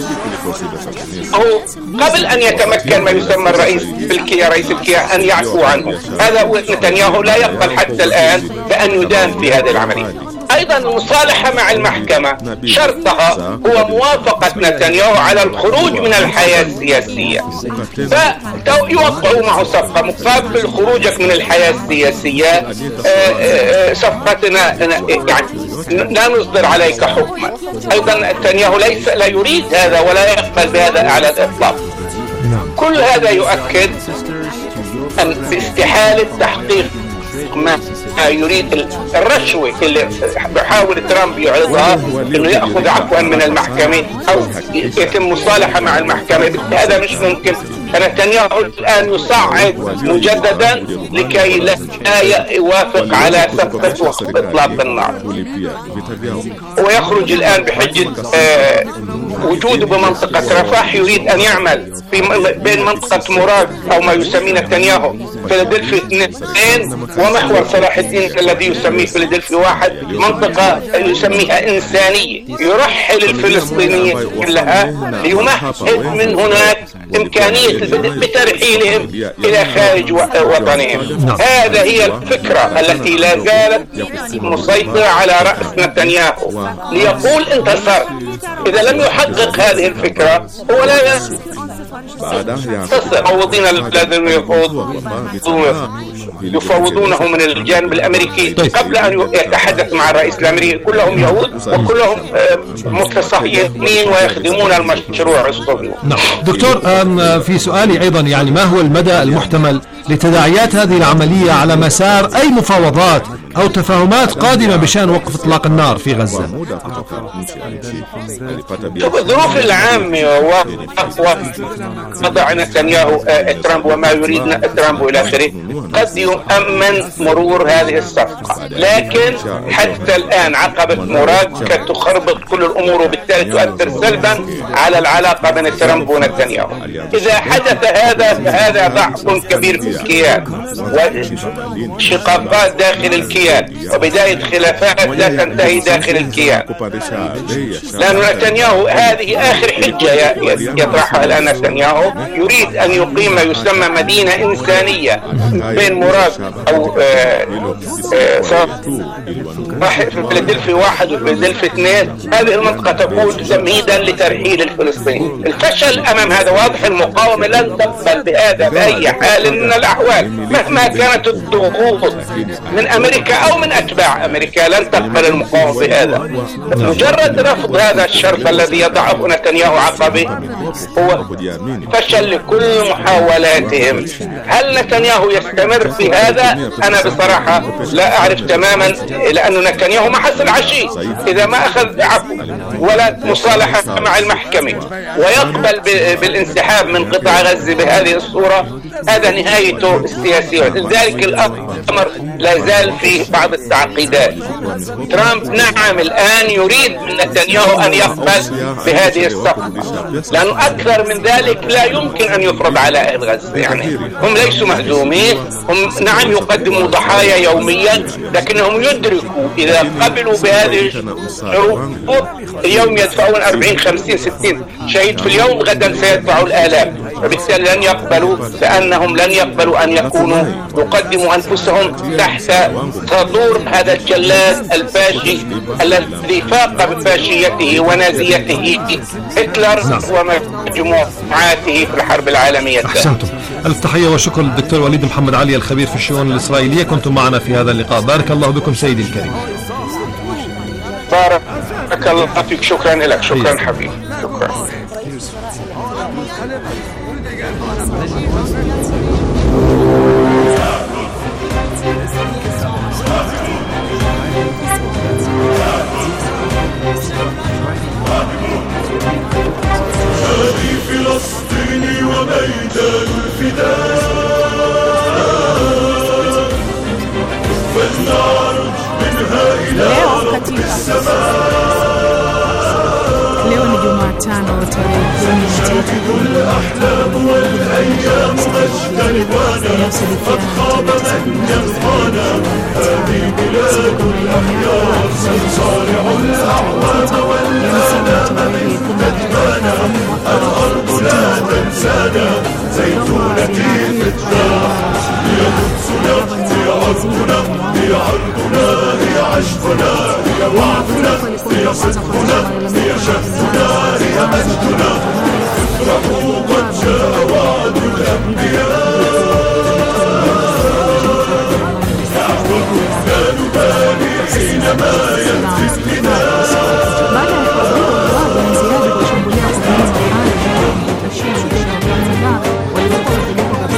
قبل أن يتمكن ما يسمى الرئيس رئيس الكيان أن يعفو عنه. هذا نتنياهو لا يقبل حتى الآن بأن يدان في هذه العملية. أيضا المصالحة مع المحكمة شرطها هو موافقة نتنياهو على الخروج من الحياة السياسية، فيوقعوا معه صفقة مقابل خروجك من الحياة السياسية صفقتنا يعني لا نصدر عليك حكما. أيضا نتنياهو لا يريد هذا ولا يقبل بهذا على الإطلاق. كل هذا يؤكد أن باستحالة تحقيق ما يريد الرشوة اللي بحاول ترامب يعرضها انه يأخذ عفوا من المحكمة او يتم مصالحة مع المحكمة. هذا مش ممكن. فنتنياهو الآن يصعد مجددا لكي لا يوافق على صفقة إطلاق النار، ويخرج الآن بحجة وجوده بمنطقة رفح. يريد أن يعمل بين منطقة مراد أو ما يسميه نتنياهو فيلادلفيا 2 ومحور صلاح الدين الذي يسميه فيلادلفيا 1 منطقة يسميها إنسانية، يرحل الفلسطينيين كلها ليمهد من هناك إمكانية بترحيلهم إلى خارج وطنهم. هذا هي الفكرة التي لا زالت مسيطرة على رأس نتنياهو ليقول انتصرت. إذا لم يحقق هذه الفكرة هو لا المفوضين الذين يفوضونه من الجانب الأمريكي قبل أن يتحدث مع الرئيس الأمريكي كلهم يهود وكلهم متصهينين ويخدمون المشروع الصهيوني. دكتور، في سؤالي أيضا يعني ما هو المدى المحتمل لتداعيات هذه العملية على مسار أي مفاوضات أو تفاهمات قادمة بشأن وقف إطلاق النار في غزة؟ الظروف العامة وضع نتنياهو ترامب وما يريد ترامب إلى آخره قد يؤمن مرور هذه الصفقة، لكن حتى الآن عقبة مراد قد تخربط كل الأمور وبالتالي تؤثر سلبا على العلاقة بين ترامب ونتنياهو. إذا حدث هذا فهذا ضعف كبير في الكيان وشقاقات داخل الكيان وبداية خلافات لا تنتهي داخل الكيان، لأن نتنياهو هذه آخر حجة يطرحها الآن. نتنياهو يريد أن يقيم ما يسمى مدينة إنسانية بين مراد أو فيلادلفيا 1 وفيلادلفيا 2. هذه المنطقة تكون تمهيدا لترحيل الفلسطينيين. الفشل أمام هذا واضح. المقاومة لن تقبل بهذا بأي حال من الأحوال مهما كانت الضغوط من أمريكا أو من أتباع أمريكا، لن تقبل المقاومة بهذا. مجرد رفض هذا الشرط الذي يضعه نتنياهو عقبه هو فشل لكل محاولاتهم. هل نتنياهو يستمر في هذا؟ أنا بصراحة لا أعرف تماما، لأن نتنياهو ما حصل عشي إذا ما أخذ عفو ولا مصالحة مع المحكمة ويقبل بالانسحاب من قطاع غزة بهذه الصورة. هذا نهايته السياسية. لذلك الأمر لا زال فيه بعض التعقيدات. ترامب نعم الآن يريد من نتنياهو أن يقبل بهذه الصفقة، لأنه أكثر من ذلك لا يمكن أن يفرض على أهل غزة. يعني هم ليسوا مهزومين، هم نعم يقدموا ضحايا يوميا، لكنهم يدركوا إذا قبلوا بهذه الشروط اليوم يدفعون 40 50 60 شهيد في اليوم، غدا سيدفعوا الآلاف. فبالتالي لن يقبلوا، لأنهم لن يقبلوا أن يكونوا يقدموا أنفسهم تحت سطور هذا الجلاد الفاشي الذي فاق بفاشيته ونازيته هتلر ومجموعاته في الحرب العالمية الثانية. أحسنتم. ألف تحية وشكر للدكتور وليد محمد علي الخبير في الشؤون الإسرائيلية، كنتم معنا في هذا اللقاء. بارك الله بكم سيدي الكريم. بارك الله فيك. شكرا لك. شكرا حبيبي. شكرا. هذه فلسطين وميدان الفداء، فلنعرج منها إلى رب السماء. Leo ni Jumatano tarehe 10 الأحلام والأيام مجتنبانا، قد خاب من يلقانا. هذه بلاد الأحياء سنصارع الأعوام والآلام من كتبانا. الأرض لا تنسانا، زيتونتي فتاح. هي قدسنا، هي أرضنا، هي عرضنا، هي عشقنا، هي وعدنا، هي صدقنا، هي شهدنا، هي مجدنا. افرحوا قد جاء وعد الأنبياء. لا نبالي حينما ينفي النداء.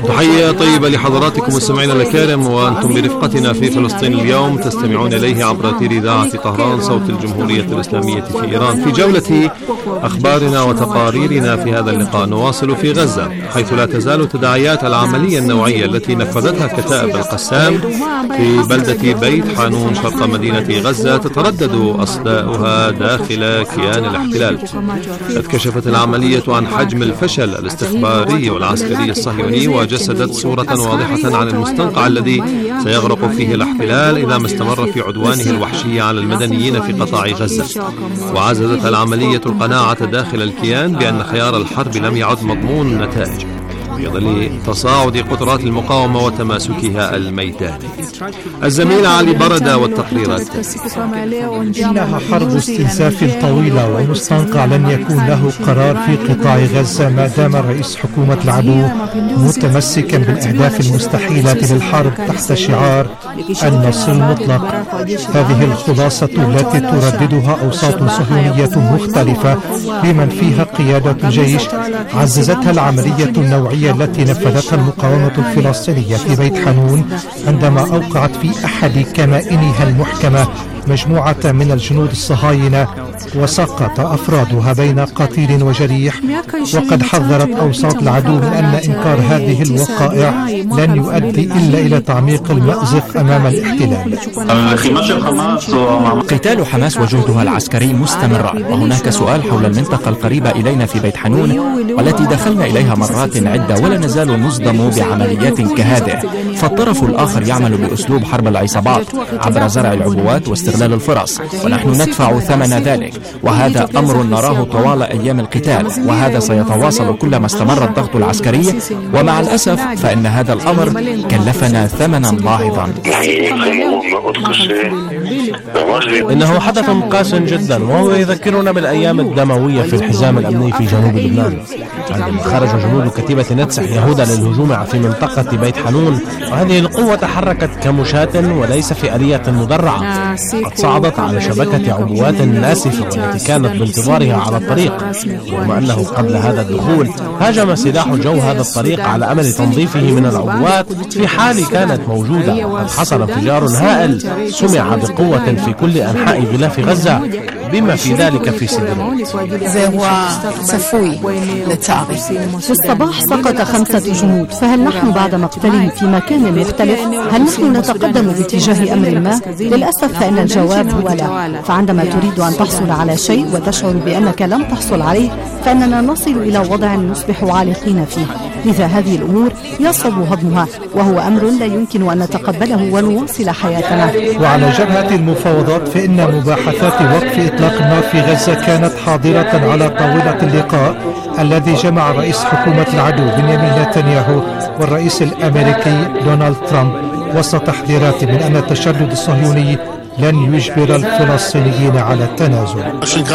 تحية طيبة لحضراتكم مستمعينا الكرام، وأنتم برفقتنا في فلسطين اليوم، تستمعون إليه عبر أثير إذاعة طهران صوت الجمهورية الإسلامية في إيران. في جولة أخبارنا وتقاريرنا في هذا اللقاء نواصل في غزة، حيث لا تزال تداعيات العملية النوعية التي نفذتها كتائب القسام في بلدة بيت حانون شرق مدينة غزة تتردد أصداؤها داخل كيان الاحتلال. قد كشفت العملية عن حجم الفشل الاستخباري والعسكري الصهيوني، وجسدت صورة واضحة عن المستنقع الذي سيغرق فيه الاحتلال إذا ما استمر في عدوانه الوحشي على المدنيين في قطاع غزة. وعززت العملية القناعة داخل الكيان بأن خيار الحرب لم يعد مضمون النتائج في ظل تصاعد قدرات المقاومة وتماسكها الميداني. الزميل علي بردة والتقرير التالي. إنها حرب استنزاف طويلة، ومستنقع لن يكون له قرار في قطاع غزة ما دام رئيس حكومة العدو متمسكا بالأهداف المستحيلة للحرب تحت شعار النصر المطلق. هذه الخلاصة التي ترددها أوساط صهيونية مختلفة بمن فيها قيادة الجيش عززتها العملية النوعية التي نفذتها المقاومة الفلسطينية في بيت حانون عندما أوقعت في أحد كمائنها المحكمة مجموعة من الجنود الصهاينة وسقط أفرادها بين قتيل وجريح. وقد حذرت أوساط العدو من أن إنكار هذه الوقائع لن يؤدي إلا إلى تعميق المأزق أمام الاحتلال. قتال حماس وجهدها العسكري مستمر، وهناك سؤال حول المنطقة القريبة إلينا في بيت حانون والتي دخلنا إليها مرات عدة ولا نزال نصدم بعمليات كهذه. فالطرف الآخر يعمل بأسلوب حرب العصابات عبر زرع العبوات واستغلال الفرص، ونحن ندفع ثمن ذلك، وهذا أمر نراه طوال أيام القتال، وهذا سيتواصل كلما استمر الضغط العسكري، ومع الأسف فإن هذا الأمر كلفنا ثمنا باهظا. إنه حدث قاس جدا، وهو يذكرنا بالأيام الدموية في الحزام الأمني في جنوب لبنان عندما خرج جنود كتيبة نتسح يهودا للهجوم في منطقة بيت حانون، وهذه القوة تحركت كمشاة وليس في آلية مدرعة. قد صعدت على شبكة عبوات ناسفة والتي كانت بانتظارها على الطريق، رغم أنه قبل هذا الدخول هاجم سلاح جو هذا الطريق على أمل تنظيفه من العبوات في حال كانت موجودة. قد حصل انفجار هائل سمع بقوة في كل أنحاء غلاف غزة بما في ذلك في سدرون. في الصباح سقط 5 جنود، فهل نحن بعد مقتلهم في مكان مختلف؟ هل نحن نتقدم باتجاه أمر ما؟ للأسف فإن الجواب هو لا. فعندما تريد أن تحصل على شيء وتشعر بأنك لم تحصل عليه فإننا نصل إلى وضع نصبح عالقين فيه. لذا هذه الأمور يصعب هضمها، وهو أمر لا يمكن أن نتقبله ونواصل حياتنا. وعلى جبهة المفاوضات فإن مباحثات وقف إطلاق النار في غزة كانت حاضرة على طاولة اللقاء الذي جمع رئيس حكومة العدو بنيامين نتنياهو والرئيس الأمريكي دونالد ترامب، وسط تحذيرات من أن التشدد الصهيوني لن يجبر الفلسطينيين على التنازل.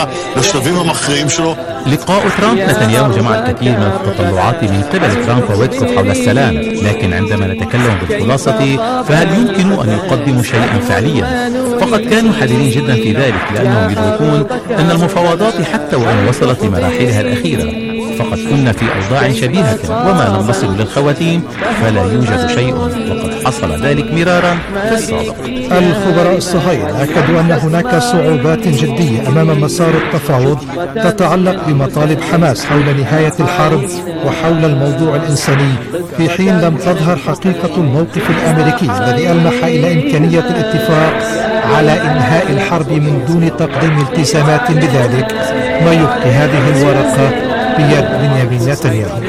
لقاء ترامب نتنياهو جمع الكثير من التطلعات من قبل ترامب وويتكوف حول السلام، لكن عندما نتكلم بالخلاصة فهل يمكن أن يقدموا شيئا فعليا؟ فقد كانوا حذرين جدا في ذلك، لأنهم يدركون أن المفاوضات حتى وإن وصلت لمراحلها الأخيرة فقد كنا في أوضاع شبيهة، وما لم نصل للخواتيم فلا يوجد شيء، وقد حصل ذلك مرارا في السابق. الخبراء الصهاينة أكدوا أن هناك صعوبات جدية أمام مسار التفاوض تتعلق بمطالب حماس حول نهاية الحرب وحول الموضوع الإنساني، في حين لم تظهر حقيقة الموقف الأمريكي الذي ألمح إلى إمكانية الاتفاق على إنهاء الحرب من دون تقديم التزامات بذلك، ما يبقي هذه الورقة بيد بنيامين نتنياهو.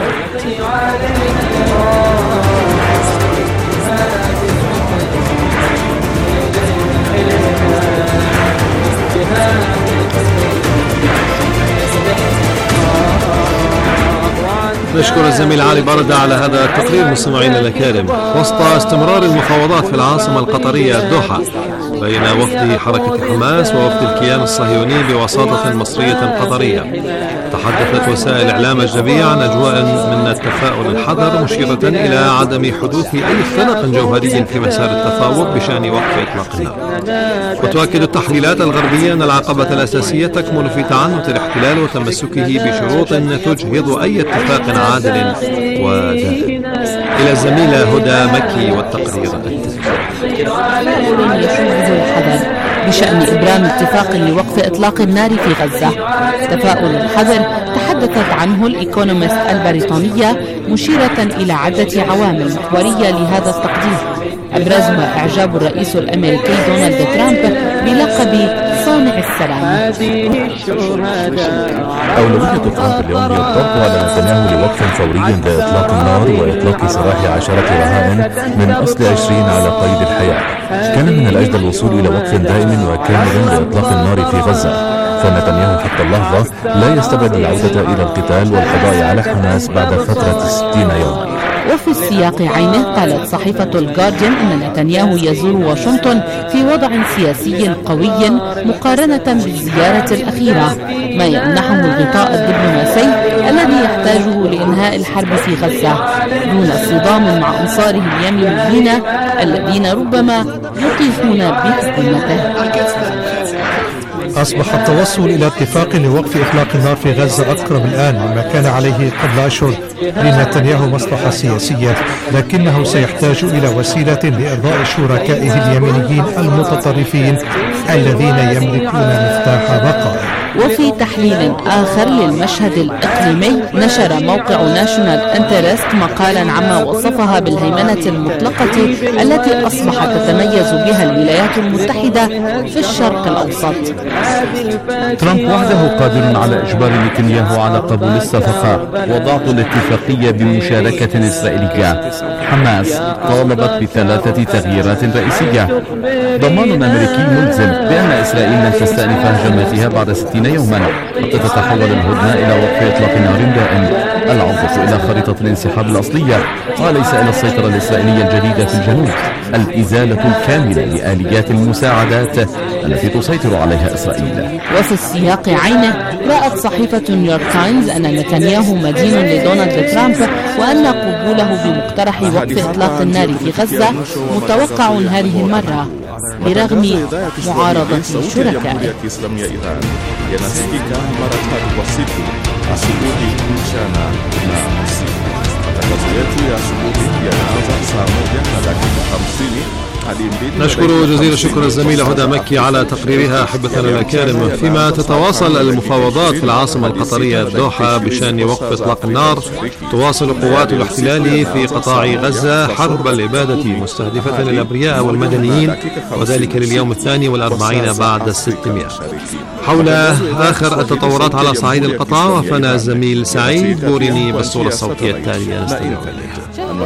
نشكر الزميل علي بردة على هذا التقرير. مستمعينا الكرام، وسط استمرار المفاوضات في العاصمة القطرية الدوحة بين وفد حركة حماس ووفد الكيان الصهيوني بوساطة مصرية قطرية، تحدثت وسائل الإعلام الأجنبية عن أجواء من التفاؤل الحذر، مشيرة إلى عدم حدوث أي خلق جوهري في مسار التفاوض بشأن وقف إطلاق النار. وتؤكد التحليلات الغربية أن العقبة الأساسية تكمن في تعنت الاحتلال وتمسكه بشروط تجهض أي اتفاق عادل ودائم. إلى الزميلة هدى مكي والتقرير يشوفه الحذر بشأن إبرام اتفاق لوقف إطلاق النار في غزة. تفاؤل الحذر تحدثت عنه الإيكونومست البريطانية مشيرة إلى عدة عوامل محورية لهذا التقدير، أبرزها إعجاب الرئيس الأمريكي دونالد ترامب بلقب صانع السلام. أولوية ترامب اليوم هي الضغط على نتنياهو لوقف فوري لإطلاق النار وإطلاق سراح 10 رهائن من أصل 20 على قيد الحياة. كان من الأجدى الوصول إلى وقف دائم وكامل لإطلاق النار في غزة، فنتنياهو حتى اللحظة لا يستبعد العودة إلى القتال والقضاء على حماس بعد فترة 60 يوما. وفي السياق عينه قالت صحيفة الجارديان أن نتنياهو يزور واشنطن في وضع سياسي قوي مقارنة بالزيارة الأخيرة، ما يمنحه الغطاء الدبلوماسي الذي يحتاجه لإنهاء الحرب في غزة دون صدام مع أنصاره اليمنيين الذين ربما يطيحون بحكومته. أصبح التوصل إلى اتفاق لوقف إطلاق النار في غزة أقرب الآن مما كان عليه قبل أشهر لنتنياهو مصلحة سياسية، لكنه سيحتاج إلى وسيلة لإرضاء شركائه اليمينيين المتطرفين الذين يملكون مفتاح بقائه. وفي تحليل آخر للمشهد الإقليمي نشر موقع ناشونال انترست مقالا عما وصفها بالهيمنة المطلقة التي أصبحت تتميز بها الولايات المتحدة في الشرق الأوسط. ترامب وحده قادر على إجبار نتنياهو على قبول الصفقة وضغط الاتفاقية بمشاركة إسرائيلية. حماس طالبت ب3 تغييرات رئيسية. ضمان أمريكي ملزم بأن إسرائيل لن تستأنف هجماتها بعد 60 يوما حتى تتحول الهدنة إلى وقف إطلاق نار دائم، العودة إلى خريطة الانسحاب الأصلية وليس إلى السيطرة الإسرائيلية الجديدة في الجنوب، الإزالة الكاملة لآليات المساعدات التي تسيطر عليها إسرائيل. وفي السياق عينه رأت صحيفة نيويورك تايمز أن نتنياهو مدين لدونالد ترامب وأن قبوله بمقترح وقف إطلاق النار في غزة متوقع هذه المرة برغم معارضة شركائه. نشكر جزيل الشكر الزميلة هدى مكي على تقريرها. أحبتنا الأكارم، فيما تتواصل المفاوضات في العاصمة القطرية الدوحة بشأن وقف إطلاق النار، تواصل قوات الاحتلال في قطاع غزة حرب الإبادة مستهدفة الأبرياء والمدنيين، وذلك لليوم 42 بعد 600. حول آخر التطورات على صعيد القطاع وفنا الزميل سعيد بوريني بالصورة الصوتية التالية نستمع إليها.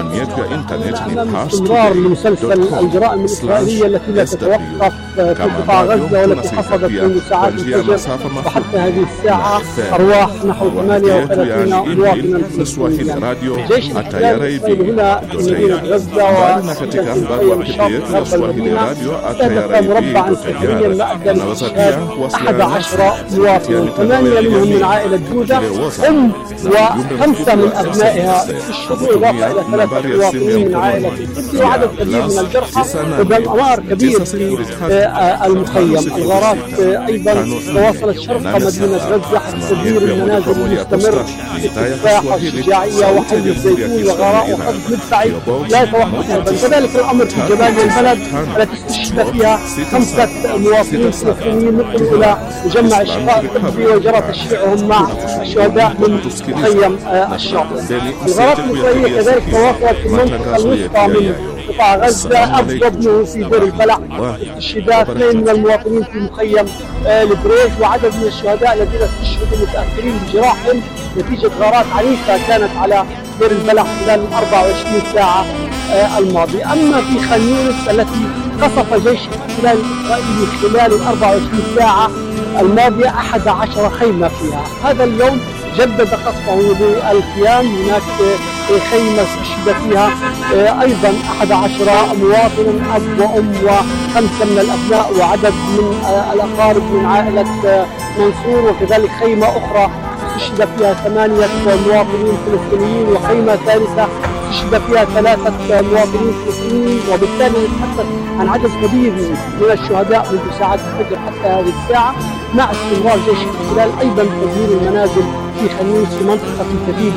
استمرار لمسلسل الجرائم الإسرائيلية التي لا تتوقف في قطاع غزة والتي حصدت منذ ساعات الفجر وحتى هذه الساعة أرواح نحو 38 مواطنا فلسطينيين. جيش الاحتلال هنا في مدينة غزة ومخيم الشرق غرب المدينة استهدف مربعا سحريا ما أدى لاستشهاد 11 مواطنا، 8 منهم من عائلة جودة، أم و5 من أبنائها استشهدوا، إضافة إلى 3 مواطنين من عائلة الكتي وعدد كبير من الجرحى وبالأمار كبير في المخيم. الغارات أيضا تواصلت شرق مدينة غزة حتى تدمير المنازل المستمر، التفاح والشجاعية وحي الزيتون وغراء وقد مدفعي لا يتوقف أيضا. كذلك الأمر في جباليا البلد التي استشهد فيها 5 مواطنين فلسطينيين نقلوا إلى مجمع الشفاء الطبي وجرى تشفيعهم مع الشهداء من مخيم الشاطئ. الغارات الإسرائيلية كذلك تواصلت في المنطقة الوسطى من قطاع غزة، أبو ابنه في دير البلح، استشهاد 2 من المواطنين في مخيم البريج، وعدد من الشهداء الذين استشهدوا متأثرين بجراحهم نتيجة غارات عنيفة كانت على دير البلح خلال 24 ساعة الماضية. أما في خان يونس التي قصف جيش الاحتلال الإسرائيلي خلال 24 ساعة الماضية 11 خيمة فيها. هذا اليوم جدد قصفه بالخيام، هناك خيمة استشهد فيها أيضا 11 مواطن، أب وأم و5 من الأبناء وعدد من الأقارب من عائلة منصور، وكذلك خيمة أخرى استشهد فيها 8 مواطنين فلسطينيين، وخيمة ثالثة استشهد فيها 3 مواطنين فلسطينيين، وبالتالي نتحدث عن عدد كبير من الشهداء منذ ساعات الفجر حتى هذه الساعة، مع استمرار جيش الاحتلال أيضا تدمير المنازل في خان يونس في منطقة كثيبة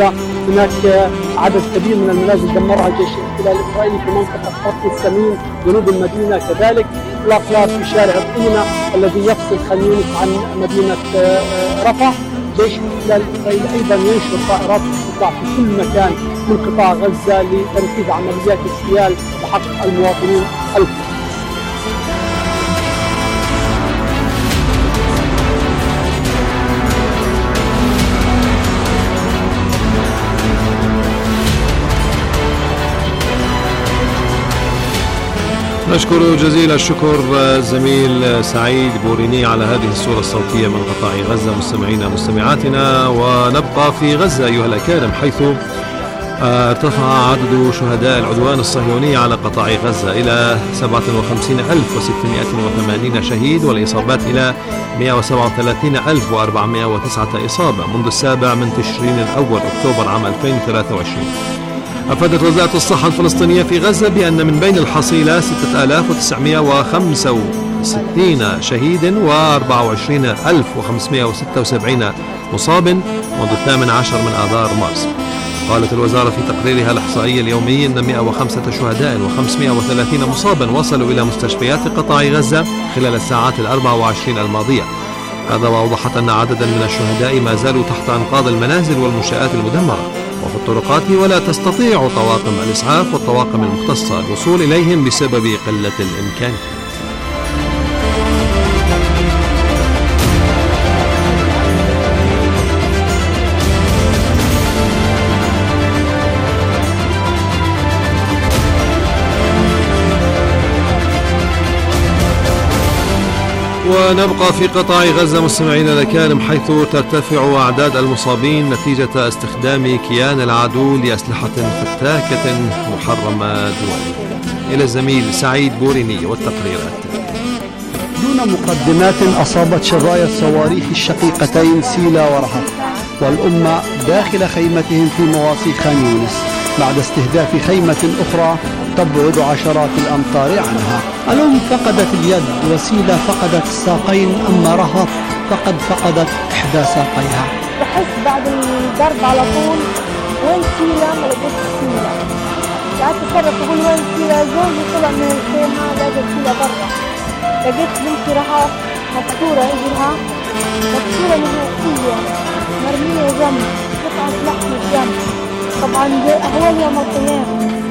هناك عدد كبير من المنازل دمرها جيش الاحتلال الإسرائيلي في منطقة خط السمين جنوب المدينة. كذلك إطلاق في شارع الطينة الذي يفصل خان يونس عن مدينة رفح. جيش الاحتلال الإسرائيلي أيضا ينشر طائرات استطلاع في كل مكان من قطاع غزة لتنفيذ عمليات اغتيال بحق المواطنين الفلسطينيين. نشكر جزيل الشكر الزميل سعيد بوريني على هذه الصورة الصوتية من قطاع غزة. مستمعينا مستمعاتنا، ونبقى في غزة أيها الأكارم، حيث ارتفع عدد شهداء العدوان الصهيوني على قطاع غزة إلى 57,680 شهيد، والإصابات إلى 137,409 إصابة منذ 7 من تشرين الأول أكتوبر عام 2023. أفادت وزارة الصحة الفلسطينية في غزة بأن من بين الحصيلة 6,965 شهيد و24,576 مصاب منذ 18 من آذار مارس. قالت الوزارة في تقريرها الإحصائي اليومي أن 105 شهداء و530 مصابا وصلوا إلى مستشفيات قطاع غزة خلال الساعات 24 الماضية. هذا وأوضحت أن عددا من الشهداء ما زالوا تحت أنقاض المنازل والمنشآت المدمرة وفي الطرقات، ولا تستطيع طواقم الإسعاف والطواقم المختصة الوصول إليهم بسبب قلة الإمكانيات. ونبقى في قطاع غزة مستمعينا الأكارم، حيث ترتفع أعداد المصابين نتيجة استخدام كيان العدو لأسلحة فتاكة محرمة دوليا. إلى الزميل سعيد بوريني والتقريرات. دون مقدمات، أصابت شظايا الصواريخ الشقيقتين سيلا ورهط والأمة داخل خيمتهم في مواصي خان يونس بعد استهداف خيمة أخرى تبعد عشرات الأمتار عنها. الأم فقدت اليد، وسيلة فقدت الساقين، أما رهط فقدت إحدى ساقيها. بحس بعد الضرب على طول وين سيلة، ما لقيت سيلة، قعدت أتصرف أقول وين سيلة، زوجي طلع من الخيمة لقيت سيلة برا، لقيت بنتي رهط مكسورة رجلها، مكسورة نهائيا، مرمية جنب، قطعة لحم الجنب. طبعا أهوال يوم القيامة،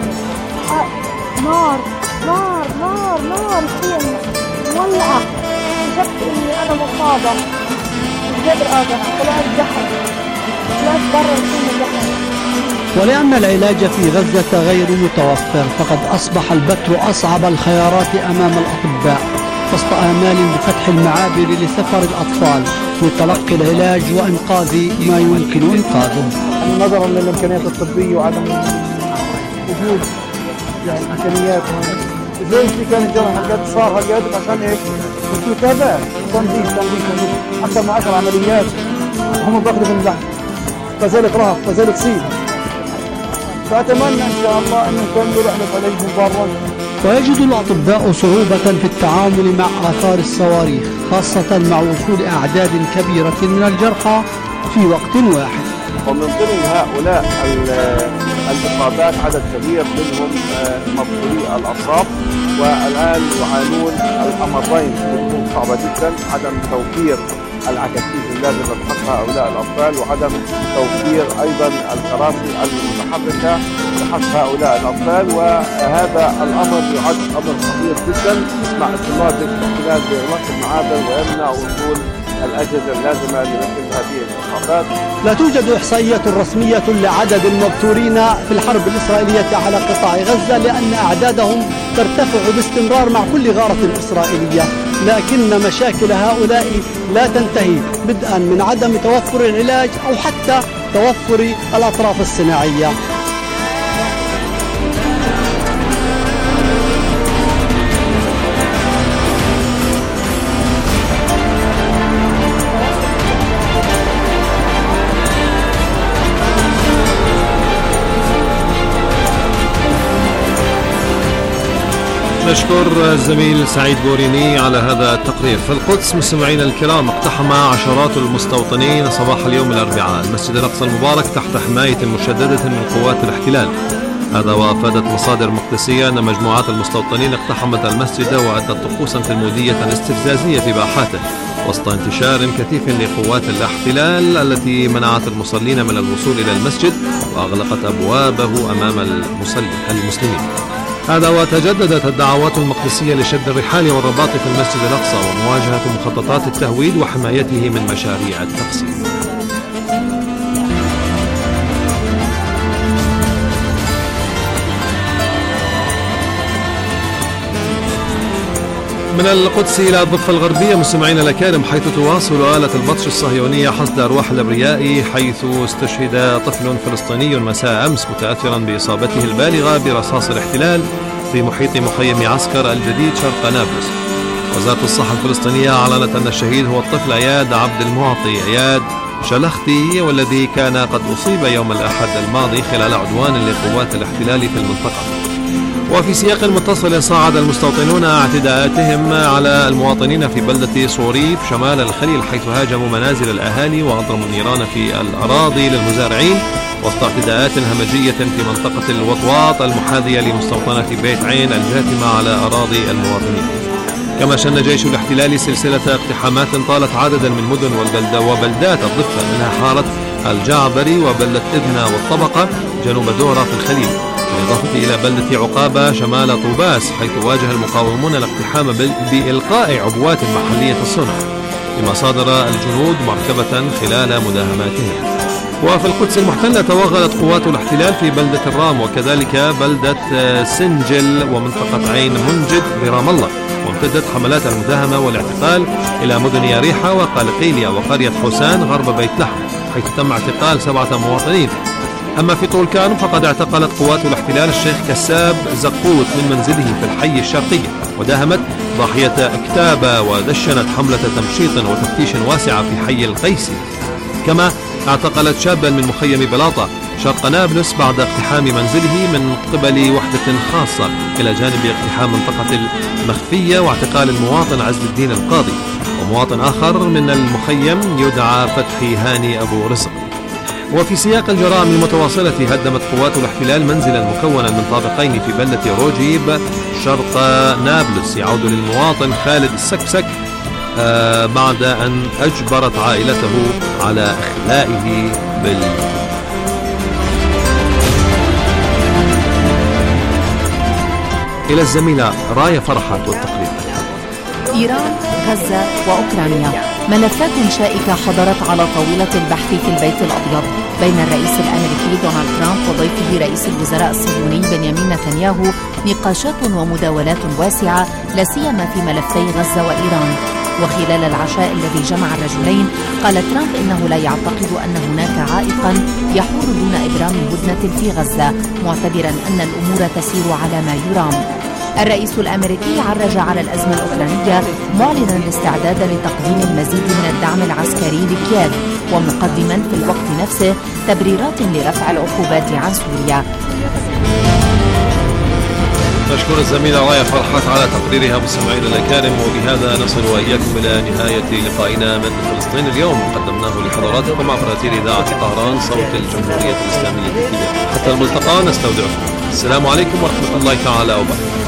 نار نار نار نار، الخيمة مولعة. اكتشفت إني أنا مصابة، مش قادر أقدر، طلعت زحمة، طلعت برا الخيمة زحمة. ولأن العلاج في غزة غير متوفر، فقد أصبح البتر أصعب الخيارات أمام الأطباء وسط آمال بفتح المعابر لسفر الأطفال لتلقي العلاج وإنقاذ ما يمكن إنقاذه. نظرا للإمكانيات الطبية وعدم وجود يعني إمكانيات، زي في كان الجرح هالقد صار هالقد، عشان هيك كنت متابع تنظيف أكثر من 10 عمليات هم بأخذوا من اللحم، فذلك رهف فذلك سيل. فأتمنى إن شاء الله أن نكمل رحلة علاجهم برا. ويجد الأطباء صعوبة في التعامل مع آثار الصواريخ، خاصة مع وصول أعداد كبيرة من الجرحى في وقت واحد. ومن ضمن هؤلاء الإصابات عدد كبير منهم مبتوري الأطراف، والآن يعانون الأمرين بتكون صعبة جدا، عدم توفير العكاكيز اللازمة بحق هؤلاء الأطفال، وعدم توفير أيضا الكراسي المتحركة بحق هؤلاء الأطفال. وهذا الأمر يعد أمر خطير جدا مع استمرار الاحتلال بإغلاق المعابر ويمنع وصول الأجهزة اللازمة لمثل هذه الإصابات. لا توجد إحصائيات رسمية لعدد المبتورين في الحرب الإسرائيلية على قطاع غزة، لأن أعدادهم ترتفع باستمرار مع كل غارة إسرائيلية، لكن مشاكل هؤلاء لا تنتهي، بدءا من عدم توفر العلاج أو حتى توفر الأطراف الصناعية. نشكر الزميل سعيد بوريني على هذا التقرير. في القدس مستمعينا الكرام، اقتحم عشرات المستوطنين صباح اليوم الأربعاء المسجد الأقصى المبارك تحت حماية مشددة من قوات الاحتلال. هذا وافادت مصادر مقدسية أن مجموعات المستوطنين اقتحمت المسجد وأدت طقوسا تلمودية استفزازية في باحاته وسط انتشار كثيف لقوات الاحتلال التي منعت المصلين من الوصول إلى المسجد وأغلقت أبوابه أمام المسلمين. هذا وتجددت الدعوات المقدسية لشد الرحال والرباط في المسجد الأقصى ومواجهة مخططات التهويد وحمايته من مشاريع التقسيم. من القدس إلى الضفة الغربية مستمعينا الأكارم، حيث تواصل آلة البطش الصهيونية حصد أرواح الأبرياء، حيث استشهد طفل فلسطيني مساء أمس متأثرا بإصابته البالغة برصاص الاحتلال في محيط مخيم عسكر الجديد شرق نابلس. وزارة الصحة الفلسطينية أعلنت أن الشهيد هو الطفل إياد عبد المعطي إياد شلختي، والذي كان قد أصيب يوم الأحد الماضي خلال عدوان لقوات الاحتلال في المنطقة. وفي سياق متصل صعد المستوطنون اعتداءاتهم على المواطنين في بلدة صوريف شمال الخليل، حيث هاجموا منازل الأهالي وأضرموا النيران في الأراضي للمزارعين وسط اعتداءات همجية في منطقة الوطواط المحاذية لمستوطنة بيت عين الجاثمة على أراضي المواطنين. كما شن جيش الاحتلال سلسلة اقتحامات طالت عددا من مدن وبلدات الضفة، منها حارة الجعبري وبلدة إدنى والطبقة جنوب دورة في الخليل، بالإضافة إلى بلدة عقابة شمال طوباس، حيث واجه المقاومون الاقتحام بإلقاء عبوات محلية الصنع، لما صادر الجنود مركبة خلال مداهماتهم. وفي القدس المحتلة توغلت قوات الاحتلال في بلدة الرام وكذلك بلدة سنجل ومنطقة عين منجد برام الله، وامتدت حملات المداهمة والاعتقال إلى مدن يريحة وقالقيلية وقرية حسان غرب بيت لحم، حيث تم اعتقال 7 مواطنين. أما في طول كارم فقد اعتقلت قوات الاحتلال الشيخ كساب زقوت من منزله في الحي الشرقي، وداهمت ضاحية اكتابة ودشنت حملة تمشيط وتفتيش واسعة في حي القيسي. كما اعتقلت شابا من مخيم بلاطة شرق نابلس بعد اقتحام منزله من قبل وحدة خاصة، إلى جانب اقتحام منطقة المخفية واعتقال المواطن عز الدين القاضي، ومواطن آخر من المخيم يدعى فتحي هاني أبو رزق. وفي سياق الجرائم المتواصلة هدمت قوات الاحتلال منزلا مكونا من طابقين في بلدة روجيب شرق نابلس يعود للمواطن خالد السكسك بعد أن أجبرت عائلته على إخلائه إلى الزميلة راية فرحات والتقرير. إيران، غزة وأوكرانيا، ملفات شائكة حضرت على طاولة البحث في البيت الأبيض بين الرئيس الأمريكي دونالد ترامب وضيفه رئيس الوزراء الصهيوني بنيامين نتنياهو، نقاشات ومداولات واسعة لا سيما في ملفي غزة وإيران. وخلال العشاء الذي جمع الرجلين قال ترامب إنه لا يعتقد أن هناك عائقا يحول دون إبرام هدنة في غزة، معتبرا أن الأمور تسير على ما يرام. الرئيس الأمريكي عرج على الأزمة الأوكرانية معلنا الاستعداد لتقديم المزيد من الدعم العسكري لكييف، ومقدما في الوقت نفسه تبريرات لرفع العقوبات عن سوريا. نشكر الزميلة راية فرحات على تقريرها مستمعينا الأكارم، وبهذا نصل وإياكم إلى نهاية لقائنا من فلسطين اليوم، قدمناه لحضراتكم عبر أثير إذاعة طهران صوت الجمهورية الإسلامية التركية. حتى الملتقى نستودعكم. السلام عليكم ورحمة الله تعالى وبركاته.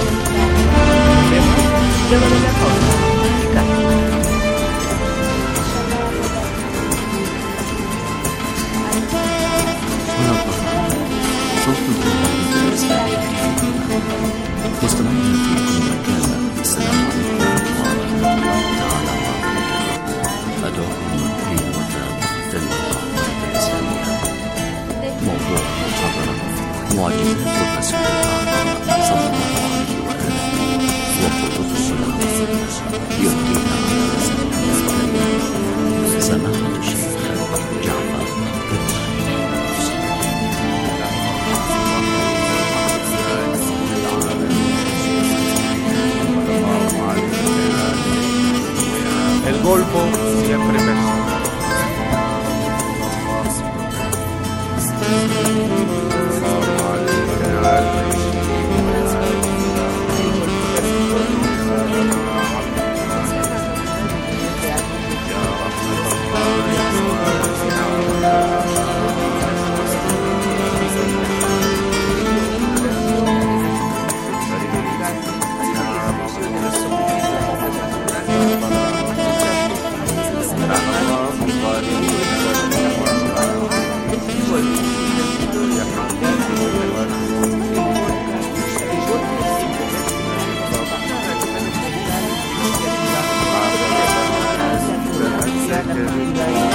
مستمعينا في كل مكان، السلام عليكم ورحمة الله تعالى وبركاته. أدعوكم لمتابعة الأخبار الإسلامية. موضوع المحاضرة: معجزات الرسول الأعظم صلى الله عليه وآله وخطوط العظيم يهدينا على سبيل الهداية. سماحة الشيخ جعفر El Golfo siempre persiste. السلام.